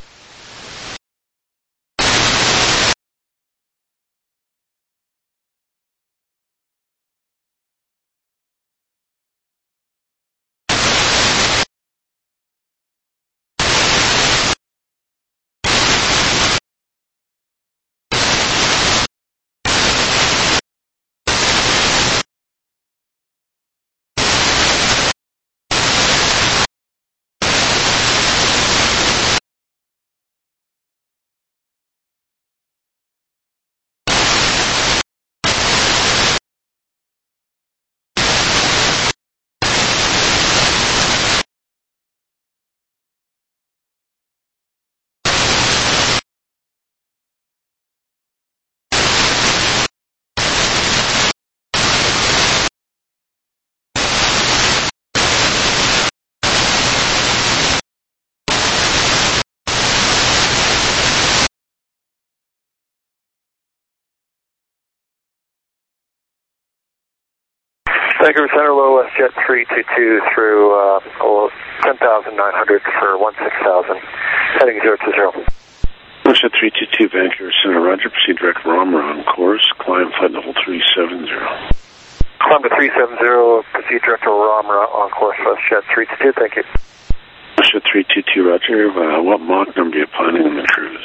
Vancouver Center, low WestJet three two two through uh, oh, ten thousand nine hundred for one six thousand, heading zero two zero. WestJet three two two, Vancouver Center, roger. Proceed direct Romera on course, climb flight level three seven zero. Climb to three seven zero, proceed direct to Romera on course, WestJet three two two, thank you. WestJet three two two, roger. Uh, what Mach number are you planning on the cruise?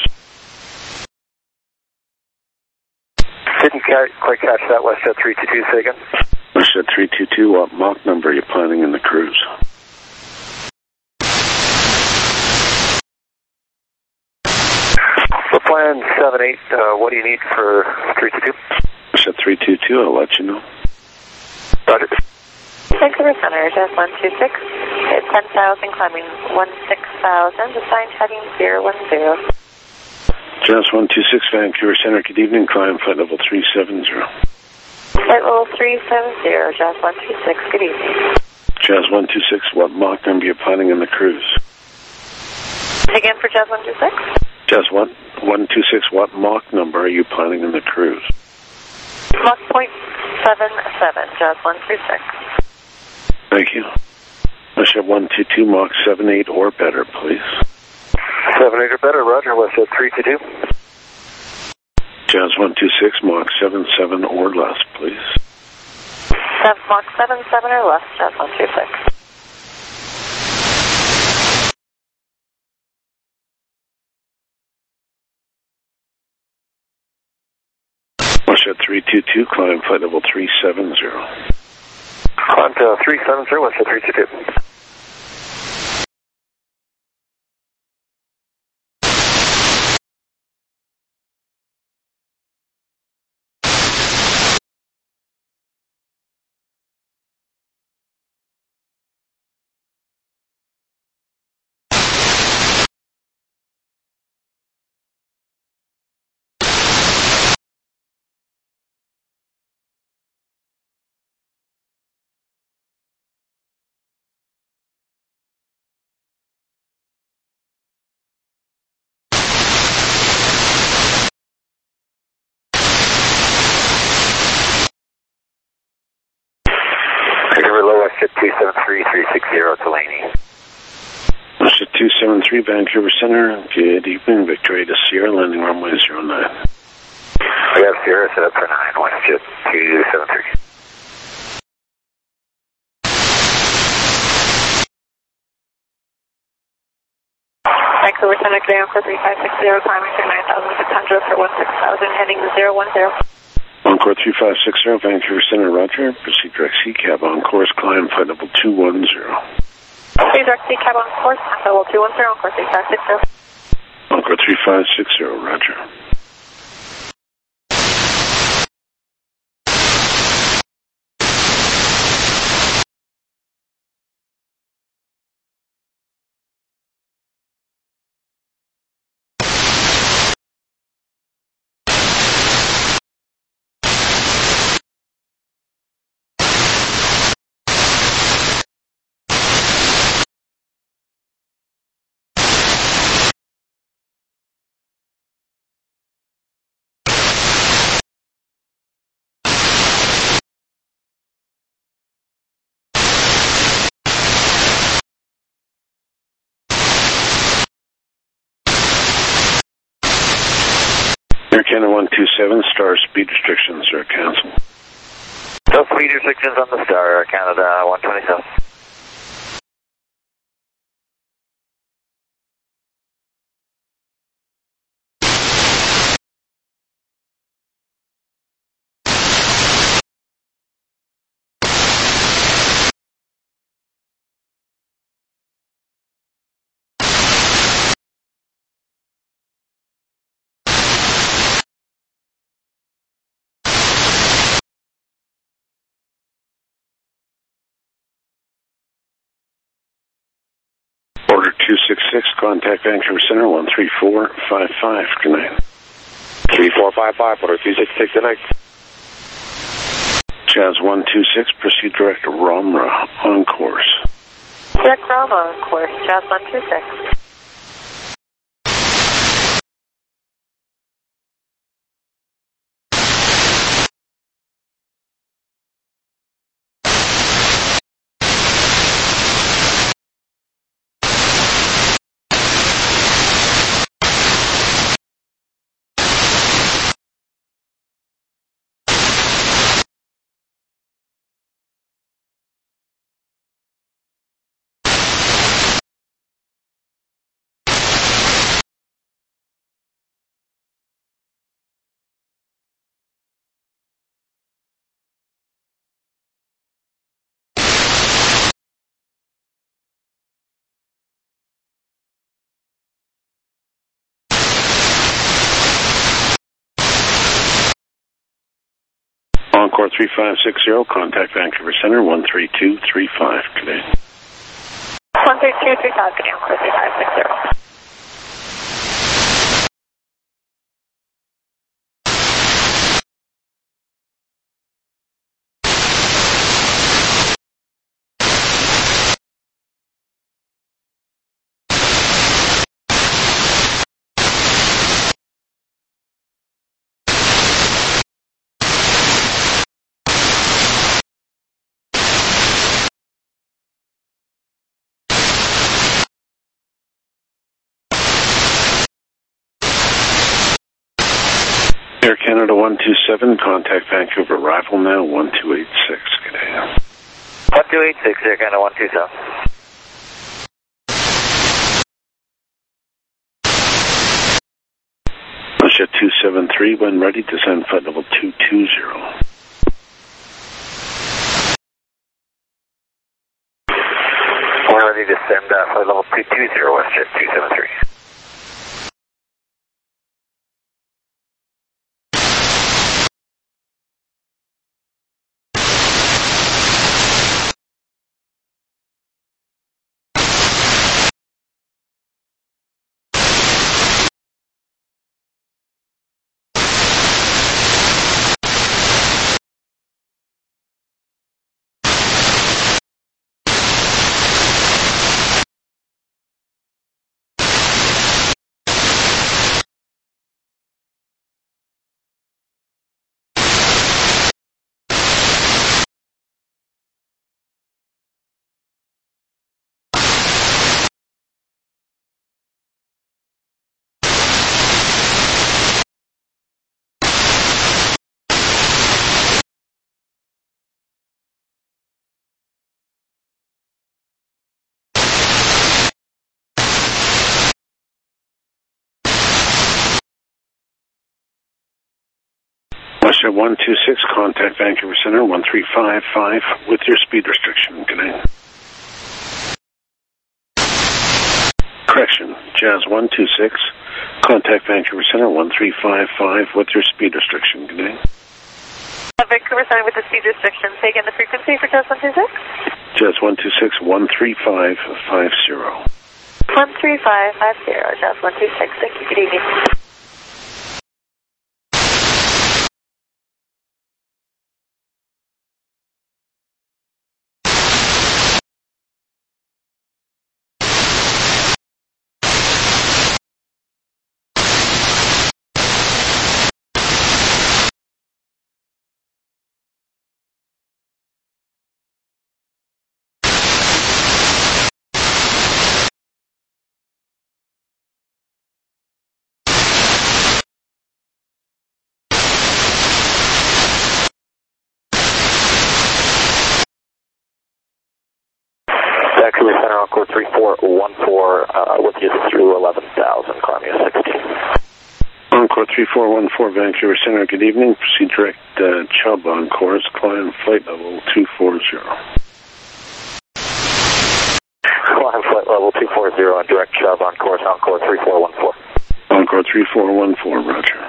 Didn't ca quite catch that, WestJet three two two, say again. WestJet three two two, what Mach number are you planning in the cruise? The plan seven eight, uh, what do you need for three two two? WestJet three two two, I'll let you know. Roger. Vancouver Center, Jazz one two six, it's ten thousand, climbing one six thousand, assigned heading zero one zero. Jazz one two six, Vancouver Center, good evening, climb flight level three seven zero. Flight level three seven zero, Jazz one two six, good evening. Jazz one two six, what Mach number are you planning in the cruise? Again for Jazz one two six? Jazz one two six, what Mach number are you planning in the cruise? Mach point seven seven, Jazz one two six. Thank you. WestJet one two two, Mach seven eight or better, please. seven eight or better, roger, WestJet three two two. Jazz one two six, Mach seven seven or less, please. Mach seven seven or less, Jazz one two six. WestJet three two two, climb flight level three seven zero. Climb to three seven zero, WestJet three two two. two seven three, three six zero, Delaney. WestJet two seven three, Vancouver Center, good evening, Victoria to Sierra, landing runway zero nine. We have Sierra set up for nine, WestJet two seven three. Vancouver Center, clear for three five six zero, climbing to nine thousand six hundred for one six thousand, heading zero one zero. Encore three five six zero, Vancouver Center, roger. Proceed direct C cab on course, climb flight level two one zero. Proceed direct C cab on course, flight level two one zero, Encore three five six zero. Encore three five six zero, roger. Air Canada one two seven, Star speed restrictions are canceled. No speed restrictions on the Star, Air Canada one twenty-seven. Order two six six, contact Vancouver Center one three four five five. Good night. three four five five, order two six six, good night. Jazz one two six, proceed direct to Romra on course. Direct Rama on course, Jazz one two six. Encore three five six zero, contact Vancouver Center one three two three five. Good day. one three two three five, good day, Encore three five six zero. Air Canada one two seven, contact Vancouver arrival now one two eight six. Good day. one two eight six, Air Canada one two seven. Russia two seven three, when ready, descend flight level two two zero. We're ready to send uh, flight level two two zero, WestJet two seven three. Russia one two six, contact Vancouver Center one three five five with your speed restriction. Good day. Correction, Jazz one two six, contact Vancouver Center one three five five with your speed restriction. Good day. Vancouver Center with the speed restriction. Say again the frequency for Jazz one two six? Jazz one two six, one three five five zero. one three five five zero, Jazz one two six. Thank you, good evening. Vancouver Center, Encore three four one four, uh, with you through eleven thousand, climbing at sixteen. Encore three four one four, Vancouver Center, good evening. Proceed direct uh, Chubb on course, climb flight level two forty. Climb flight level two forty on direct Chubb on course, Encore three four one four. Encore three four one four, roger.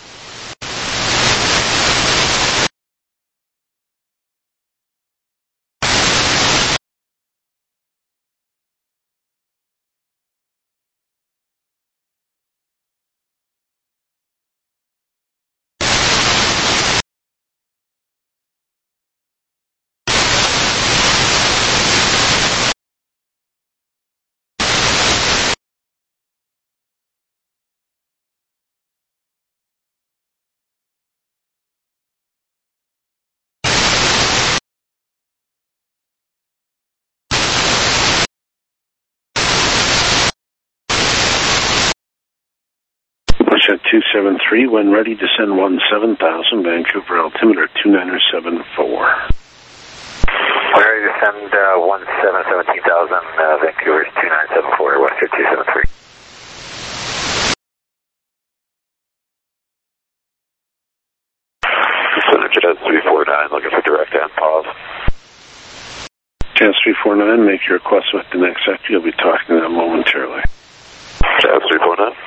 two seven three, when ready, descend one seven thousand, Vancouver altimeter two nine seven four. When ready, descend uh, one seven, seventeen thousand, uh, Vancouver's two nine seven four, Western two seven three. Center Jazz three four nine, looking for direct and pause. Jazz three four nine, make your request with the next sector. You'll be talking to them momentarily. Jazz three four nine.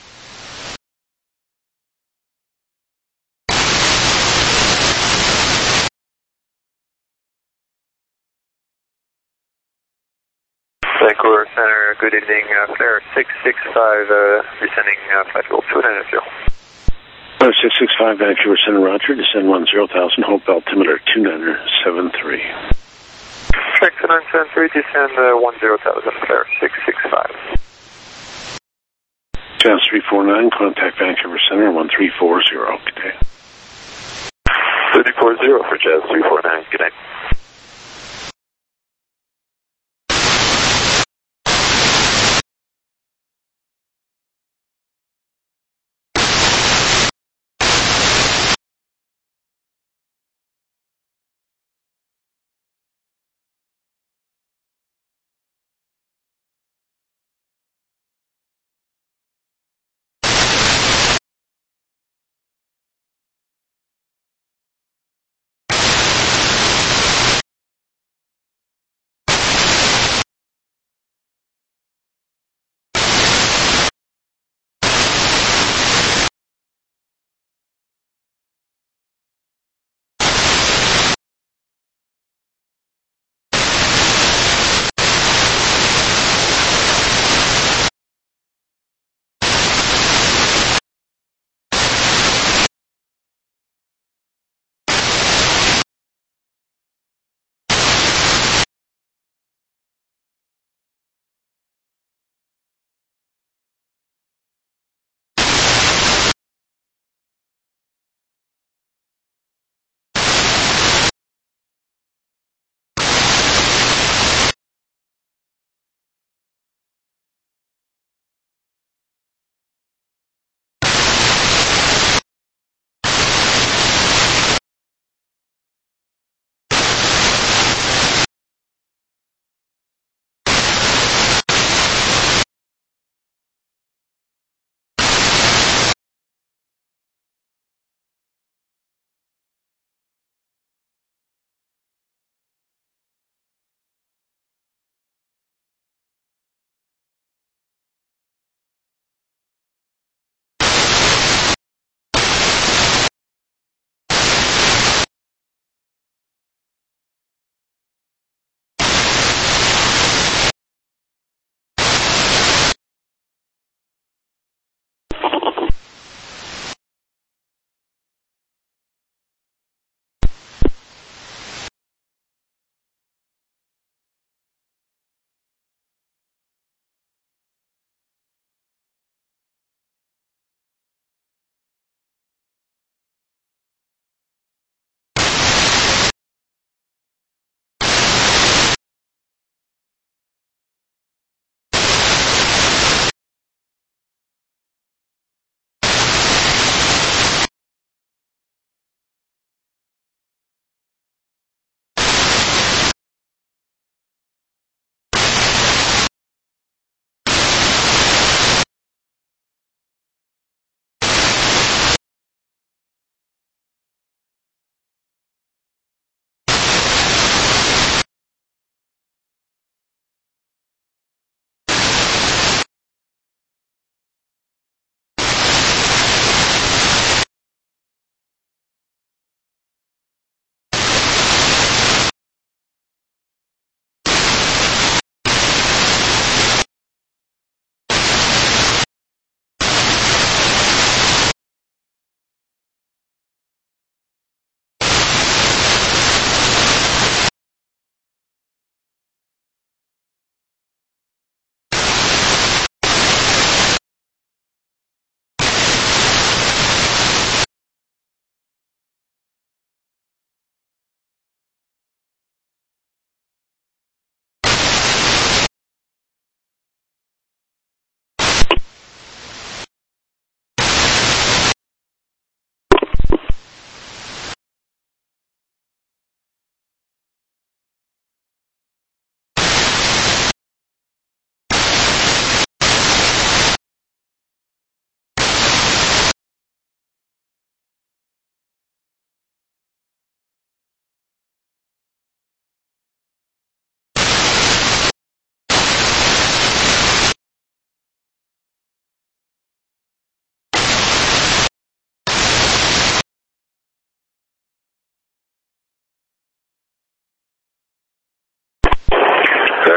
Vancouver Center, good evening. Uh, Flare six six five, uh, descending uh, flight level two nine zero. Flare six six five, Vancouver Center, roger, descend one zero thousand, hope altimeter two nine seven three. Track two nine seven three, descend uh, one zero thousand, Flare six six five. Jazz three four nine, contact Vancouver Center, one three four zero, good day. three four zero for Jazz three four nine, good night.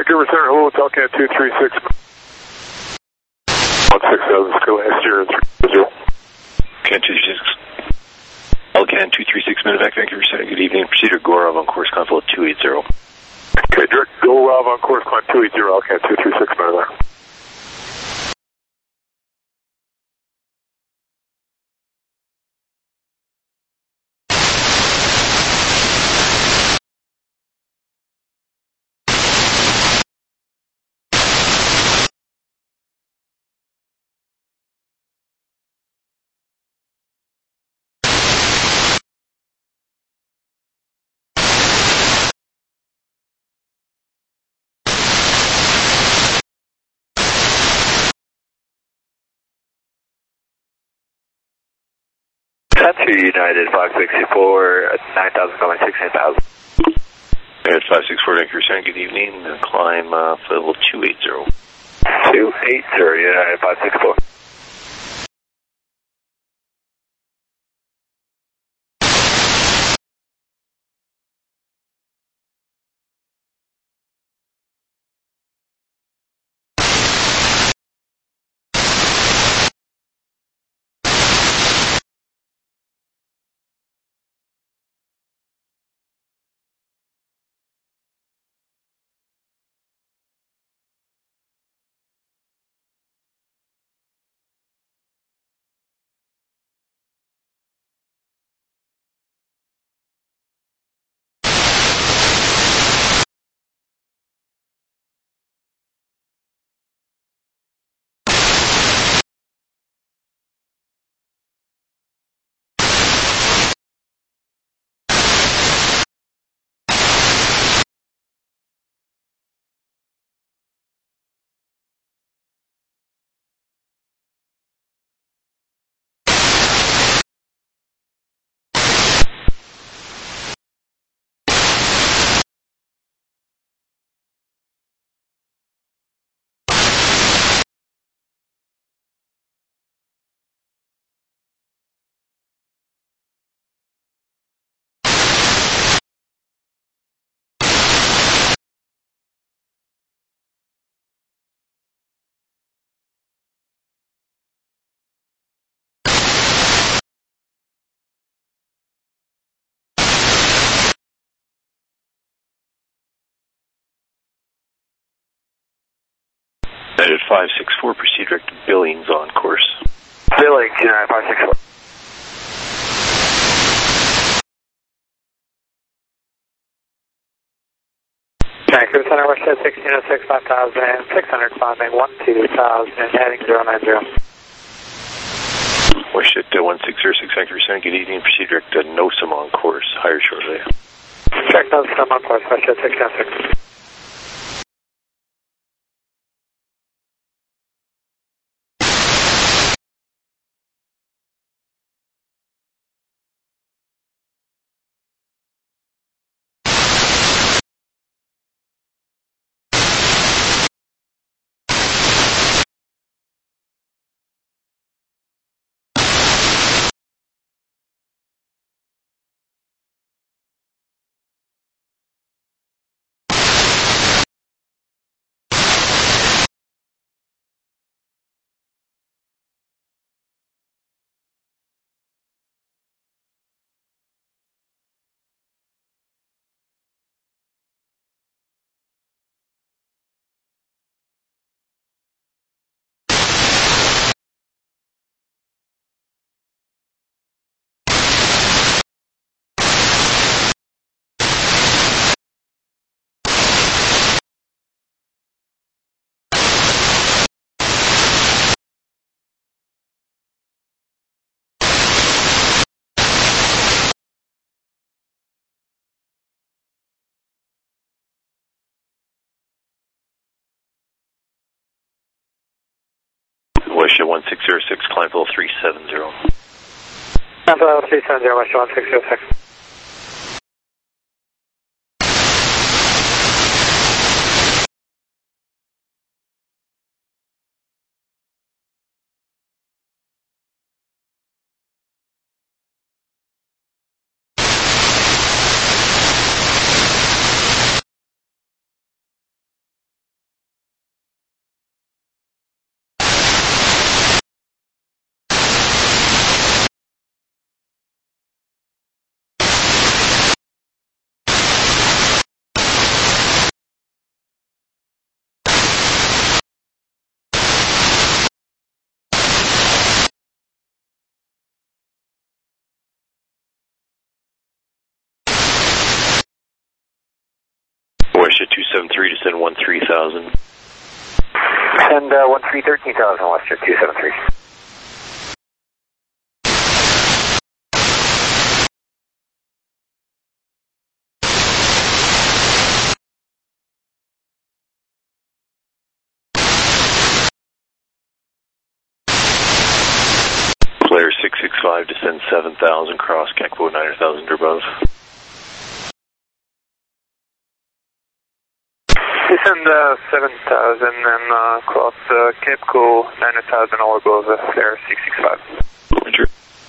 Vancouver Center, hello, it's Alcan two three six. one six thousand, School Exterior three zero. Alcan two three six. Alcan two three six, Medevac, Vancouver Center, good evening. Proceed to Gorov on course climb two eighty. Okay, direct Gorov on course climb two eighty, Alcan two three six, Medevac. Century United five sixty-four, nine thousand, going sixteen thousand. United five sixty-four, Vancouver Center, good evening. Climb uh, level two eighty. two eighty, United five sixty-four. United five sixty-four, proceed direct to Billings on course. Billings, United five sixty-four. Vancouver Center, WestJet sixteen oh six, five thousand six hundred, climbing one two thousand, heading zero nine zero. WestJet uh, one six zero six, Vancouver Center, good evening. Proceed direct to Nosum on course. Higher shortly. Check Nosum on course, WestJet sixteen oh six. WestJet one six zero six, climb level three seventy. Climb level three seventy, WestJet one six zero six. one three thousand. Send uh, one three thirteen thousand, Western two seven three. Flare six six five, descend seven thousand, cross Kakpo nine thousand or above. Descend uh, seven thousand and uh, cross uh, Cape Cool nine thousand or above, uh, flare six six five. Roger.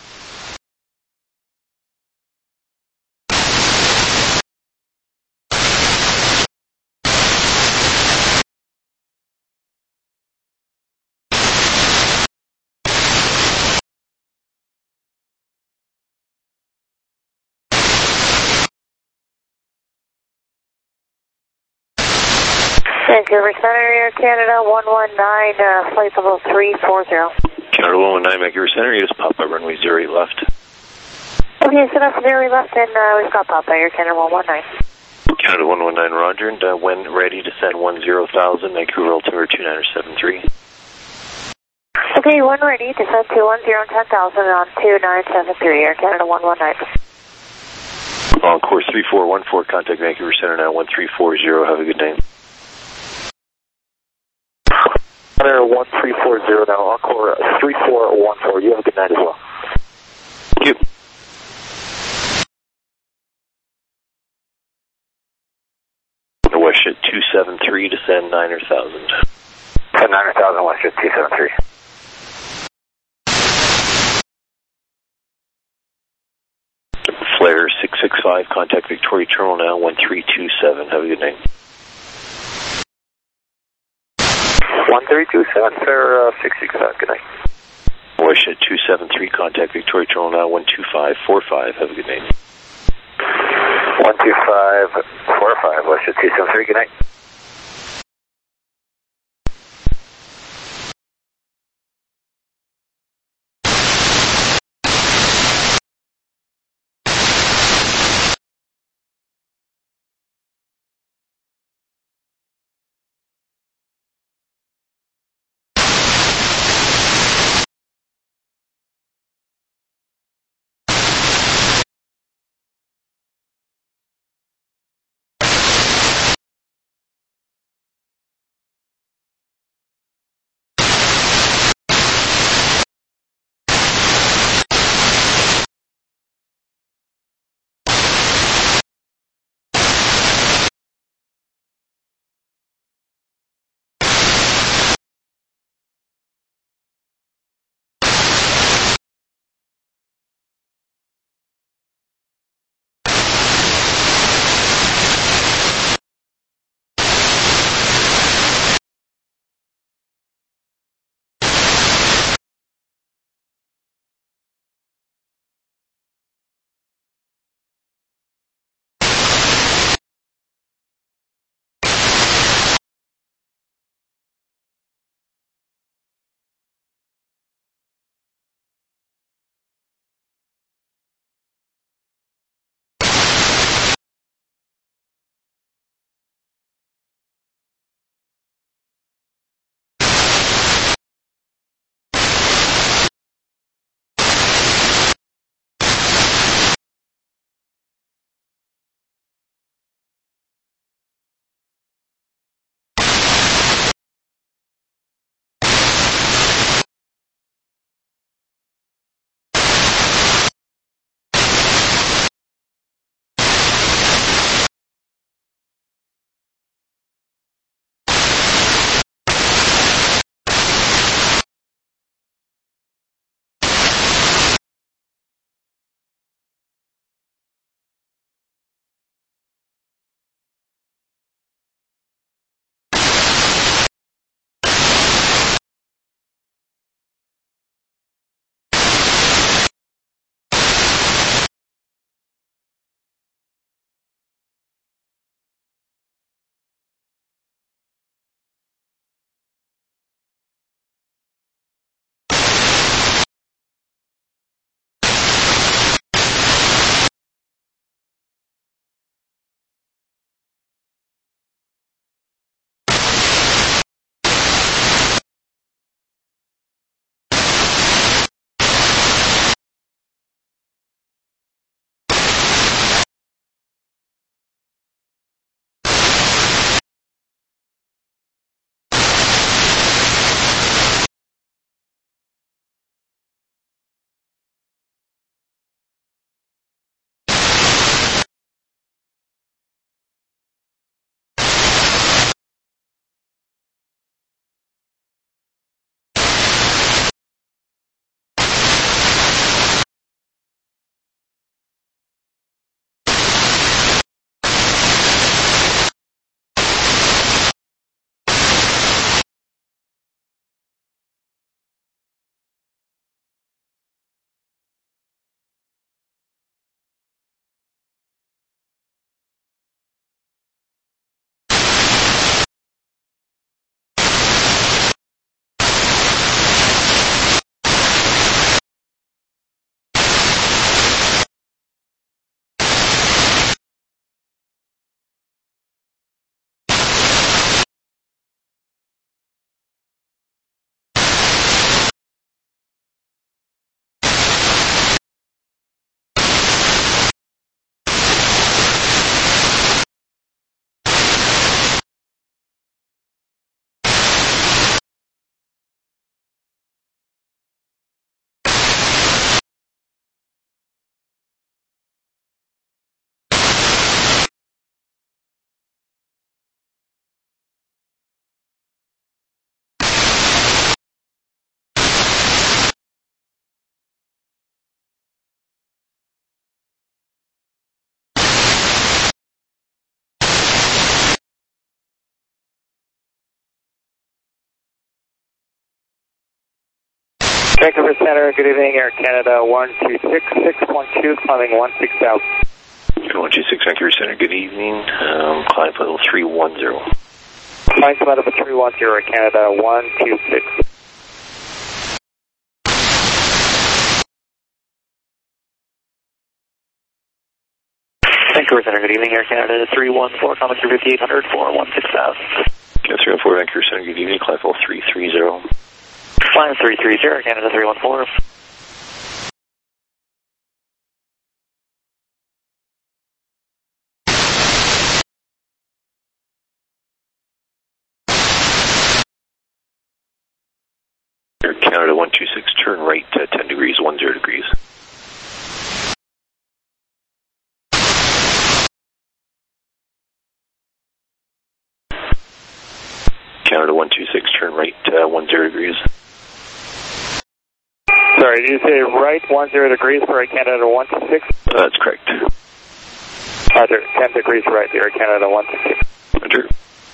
Vancouver Center, Air Canada one one nine, uh, flight level three four zero. Canada one one nine, Vancouver Center, you just pop up runway zero eight left. Okay, so that's zero left, and uh, we've got Pop Air Canada one one nine. Canada one one nine, Roger, and uh, when ready, descend one zero thousand, Vancouver altimeter two nine seven three. Okay, when ready, descend to one zero ten thousand on two nine seven three, Air Canada one one nine. On course three four one four, contact Vancouver Center now one three four zero, have a good day. Center one three four zero now, Encore three four one four. You have a good night as well. Thank you. Westjet two seven three, descend nine thousand. Send nine thousand, Westjet two seven three. Flare six six five, contact Victoria Terminal now one three two seven, have a good night. one three two seven, flare uh, six six five, good night. Westjet two seven three, contact Victoria Terminal now one two five four five, have a good night. one two five four five, Westjet two seven three, good night. Vancouver Center, good evening, Air Canada one two six, six one two, climbing one six thousand. one two six, Vancouver Center, good evening. Um, climb level three one zero. Climb level three one zero, Air Canada one two six. Vancouver Center, good evening, Air Canada three one four, coming through fifty-eight hundred, four one six thousand. Okay, three one four, Vancouver Center, good evening, climb level three three zero. Climb three three zero, Air Canada three one four. Air Canada one two six, turn right to ten degrees, one zero degrees. Canada one two six, turn right uh, one zero degrees. Sorry, did you say right one zero degrees for Air Canada one two six? Uh, that's correct. Roger, ten degrees right, Air Canada one two six. Roger.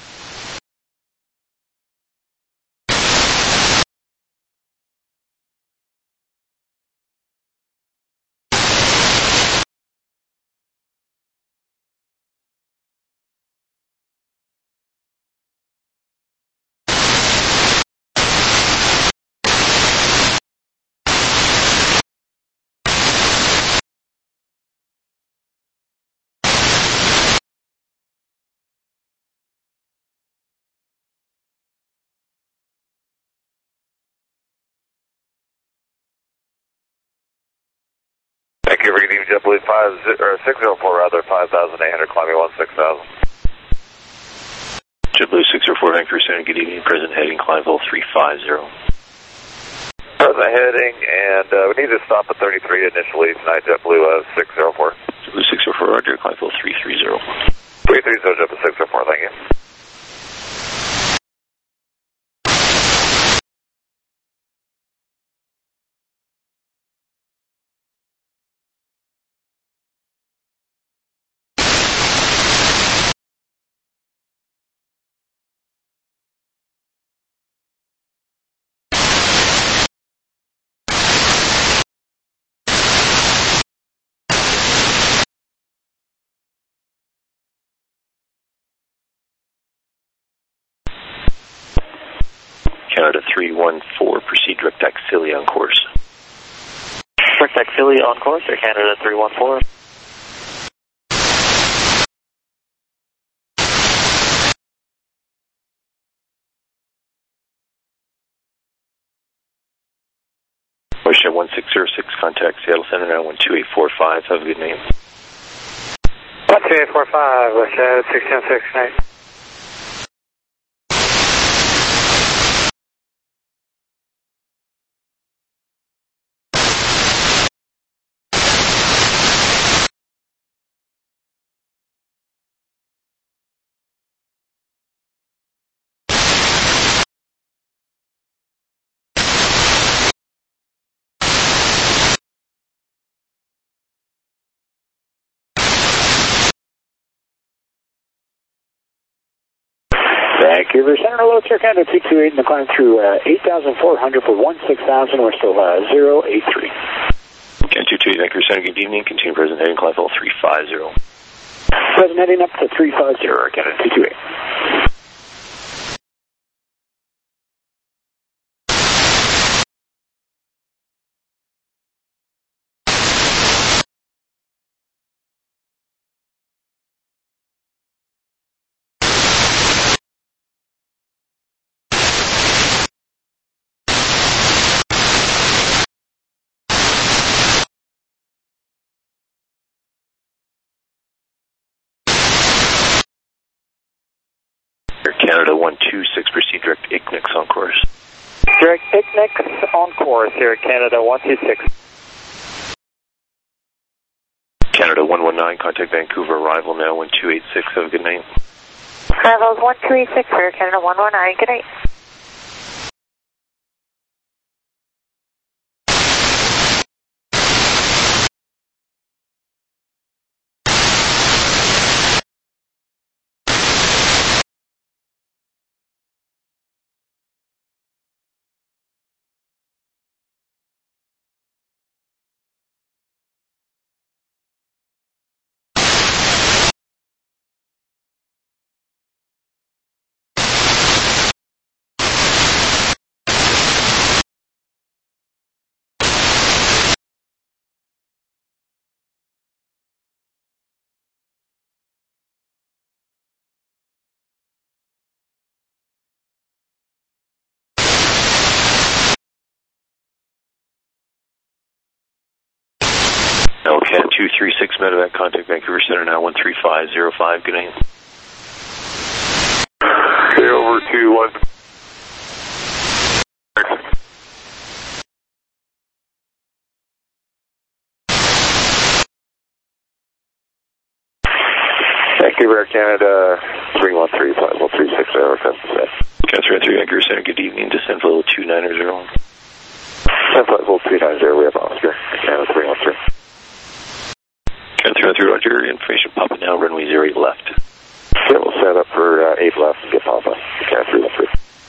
Vancouver, good evening, JetBlue five, or six zero four rather, five thousand eight hundred, climbing one six thousand. JetBlue six zero four, Vancouver Center, good evening, present heading, climb level three five zero. Present heading, and uh, we need to stop at thirty-three initially tonight, JetBlue uh, six zero four. JetBlue six zero four, roger, climb level three three zero. three three zero, JetBlue six zero four, thank you. Canada three one four, proceed direct Axillia on course. Direct Axillia on course, Air Canada three one four. Ocean one six zero six, contact Seattle Center now one two eight four five, have a good name. one two eight four five, West six ten six, night. Vancouver Center, hello, Air Canada two two eight, and the climb through uh, eight thousand four hundred for one six thousand, we're still uh, zero eight three. Can two two eight, Vancouver Center, good evening, continue present heading, climb level three five zero. Present heading up to three five zero, Air Canada two two eight. Air Canada one two six, proceed direct Ignix on course. Direct Ignix on course, Air Canada one two six. Canada one one nine, contact Vancouver, arrival now one two eight six, have a good night. Arrivals one two eight six, Air Canada one one nine, good night. two three six medevac, contact Vancouver Center now, one three five zero five, good night. Okay, over to one. Vancouver Air Canada, three one three five one three six zero, set. Cancer three Vancouver Center, good evening, descent level two nine zero. Descent level two nine zero, we have Oscar, Canada three one three. Cancer three Roger, information popping now, runway zero eight left. Okay, we'll set up for uh, eight left and get Papa, Canada three one three.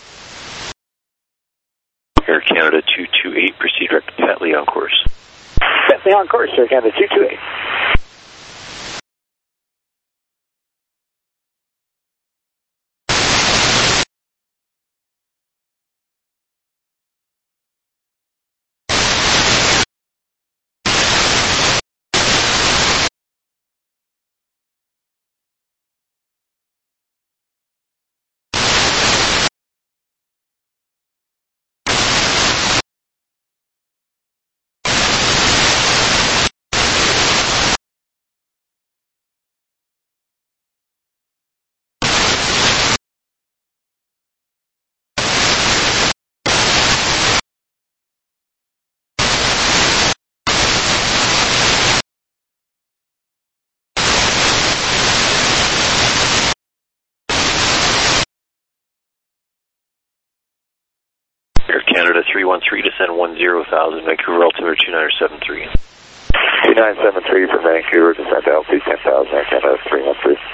Air Canada two two eight, proceed direct to Petley on course. Petley on course, Air Canada two two eight. Air Canada three one three, descend one zero thousand, Vancouver altimeter two nine seven three. two nine seven three for Vancouver, descent altitude ten thousand, Air Canada three one three.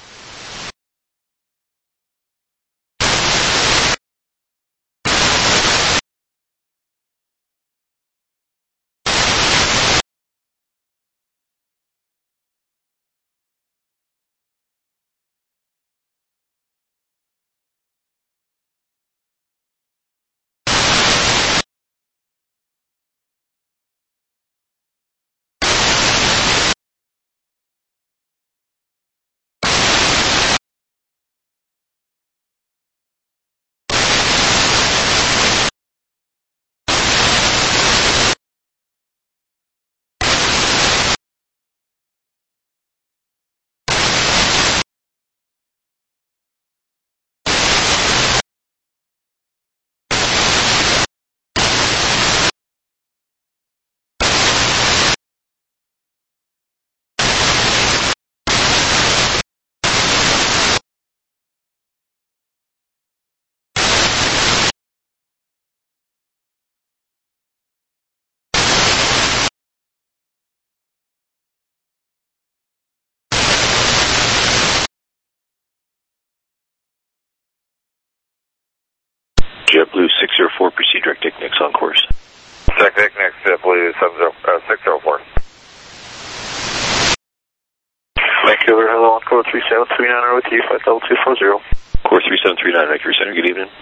JetBlue six zero four, proceed direct to Nick's on course. Direct to Nick's, JetBlue six zero four. Vancouver, hello, on code three seven three nine with you, flight level two four zero. Core three seven three nine, Vancouver Center, good evening.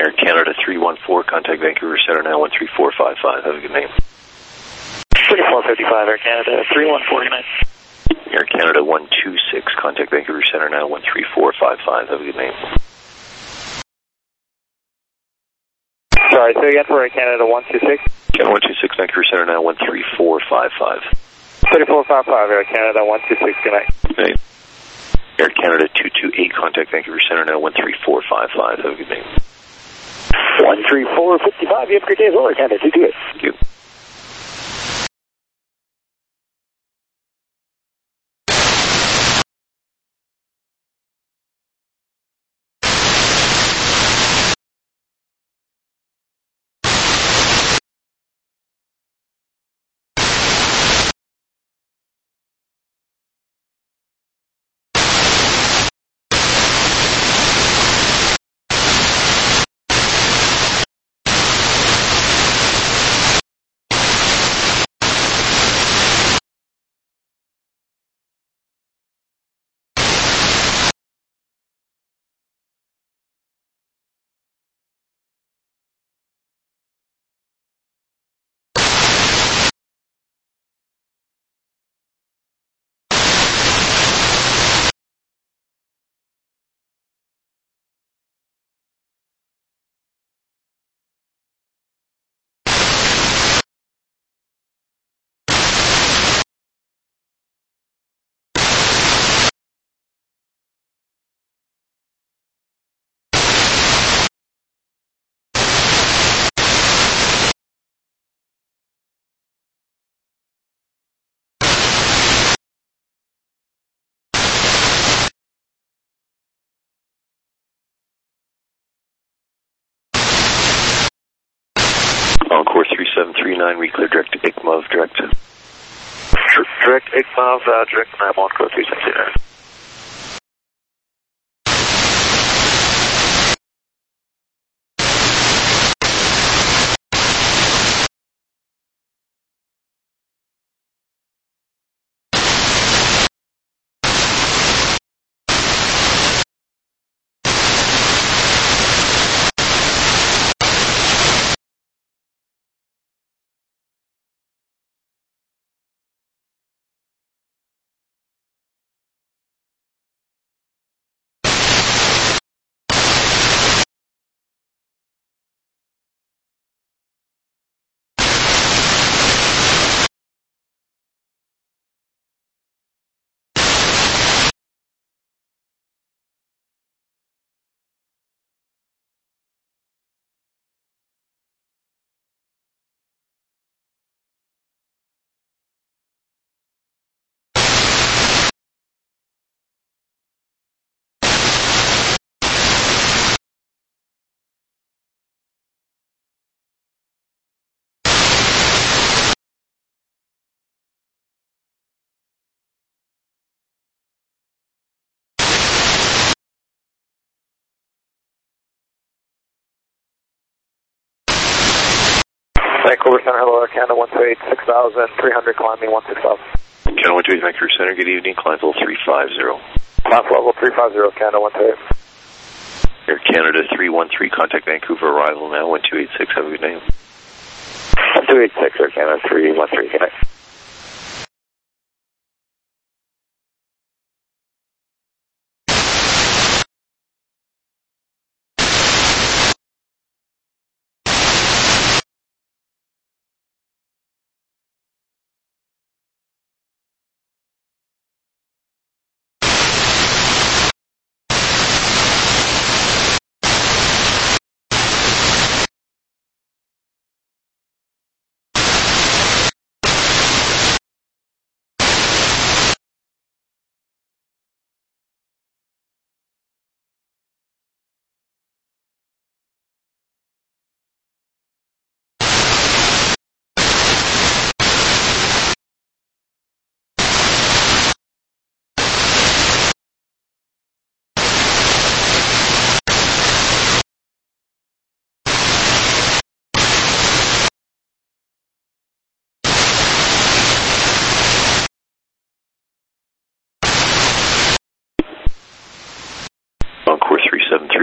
Air Canada three one four, contact Vancouver Center now one three four five five. Have a good name. thirty-four fifty-five, Air Canada three one four, good night. Air Canada one two six, contact Vancouver Center now one three four five five. Have a good name. Sorry, say again for Air Canada one two six. Canada one two six, Vancouver Center now one three four five five. thirty-four fifty-five, Air Canada one two six, good night. Good night. Air Canada two two eight, contact Vancouver Center now one three four five five. Have a good name. one three four fifty-five, you have a good day as well, Air Canada two two eight. Thank you. Encore three seven three nine, we clear direct to I C M O V, direct. Direct I C M O V, uh, direct map on code three seven three nine. Vancouver Center, hello, Air Canada one two eight, six thousand, three hundred, climbing one six thousand. Canada one two eight, Vancouver Center, good evening, climb level three five zero. Climb level three five zero, Canada one two eight. Air Canada three one three, contact Vancouver, arrival now, one two eight six, have a good name. one two eight six, Air Canada three one three, good night.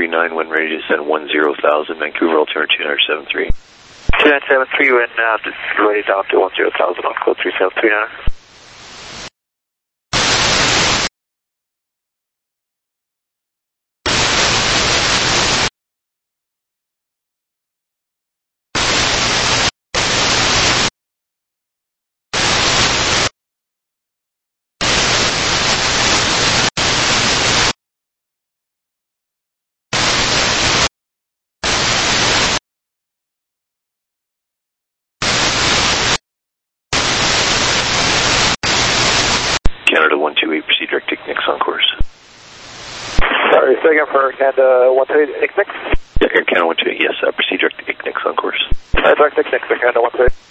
nine when ready to send one zero thousand, Vancouver altimeter two nine seven three. two nine seven three when uh, this is ready down to one zero thousand on code three seven three nine. Canada one two eight, proceed direct Ignix on course. Sorry, say again for Canada one two eight, Ignix? Yeah, Air Canada one two eight, yes, uh, proceed direct Ignix on course. Uh, direct Ignix, Canada one two eight.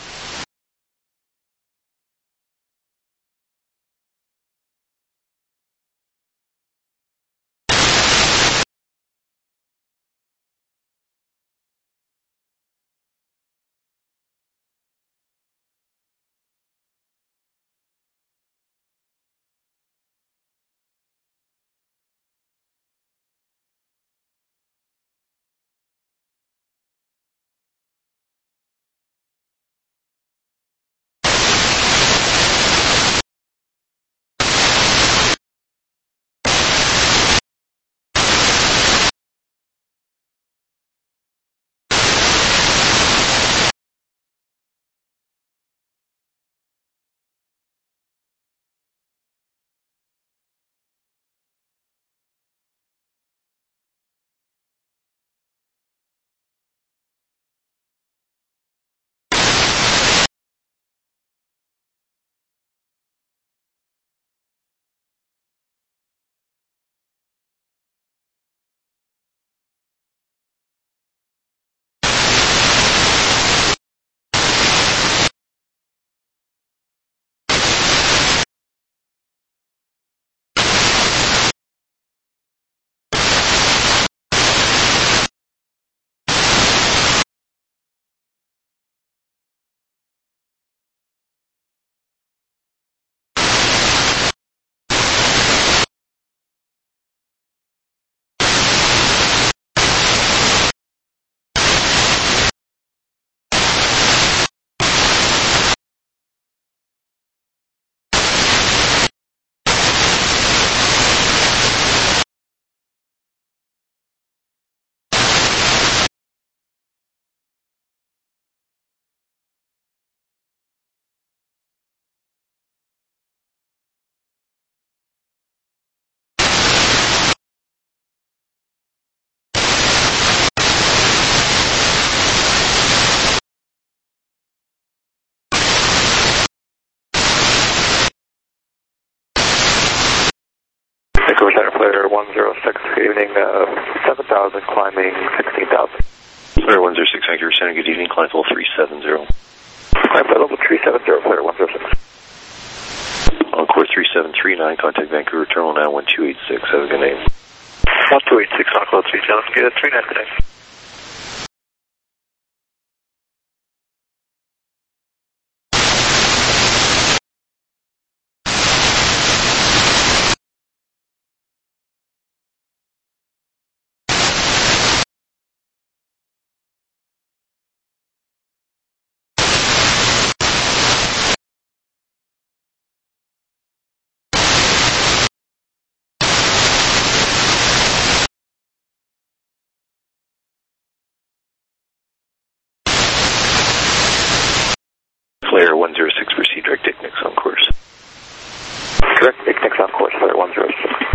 Vancouver Center Flare one zero six, good evening, uh, seven thousand, climbing sixteen thousand. Flare one zero six, Vancouver Center, good evening, climb level three seven zero. Climb flight level three seven zero, Flare one zero six. On course three seven three nine, contact Vancouver Terminal now one two eight six, have a good name. one two eight six on code three seven, get a three nine today. Flare one zero six, proceed direct Ignix on course. Direct Ignix on course, Flare one zero six.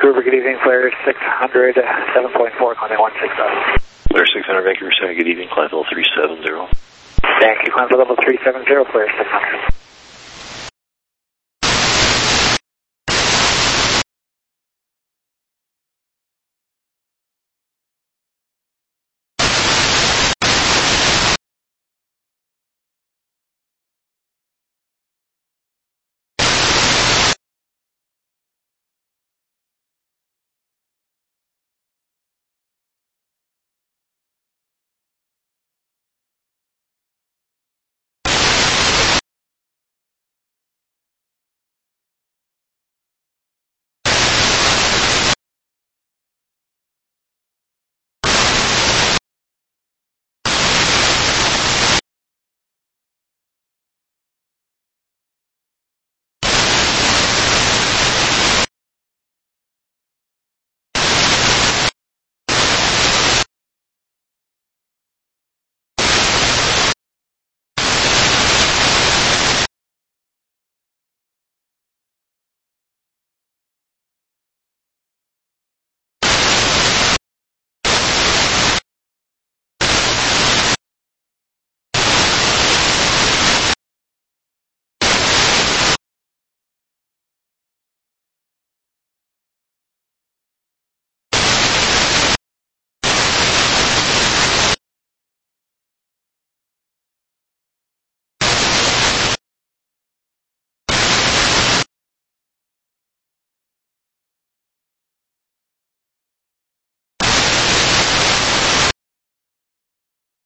Vancouver, good evening, Flare six hundred, seven point four, climbing one six zero. Flare six hundred, Vancouver Center, good evening, climb level three seven zero. Thank you, climb for level three seven zero, Flare six hundred.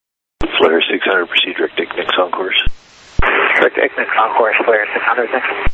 Flare six hundred, proceed direct Ignex on course. Direct Ignex on course, Flare six hundred, thanks.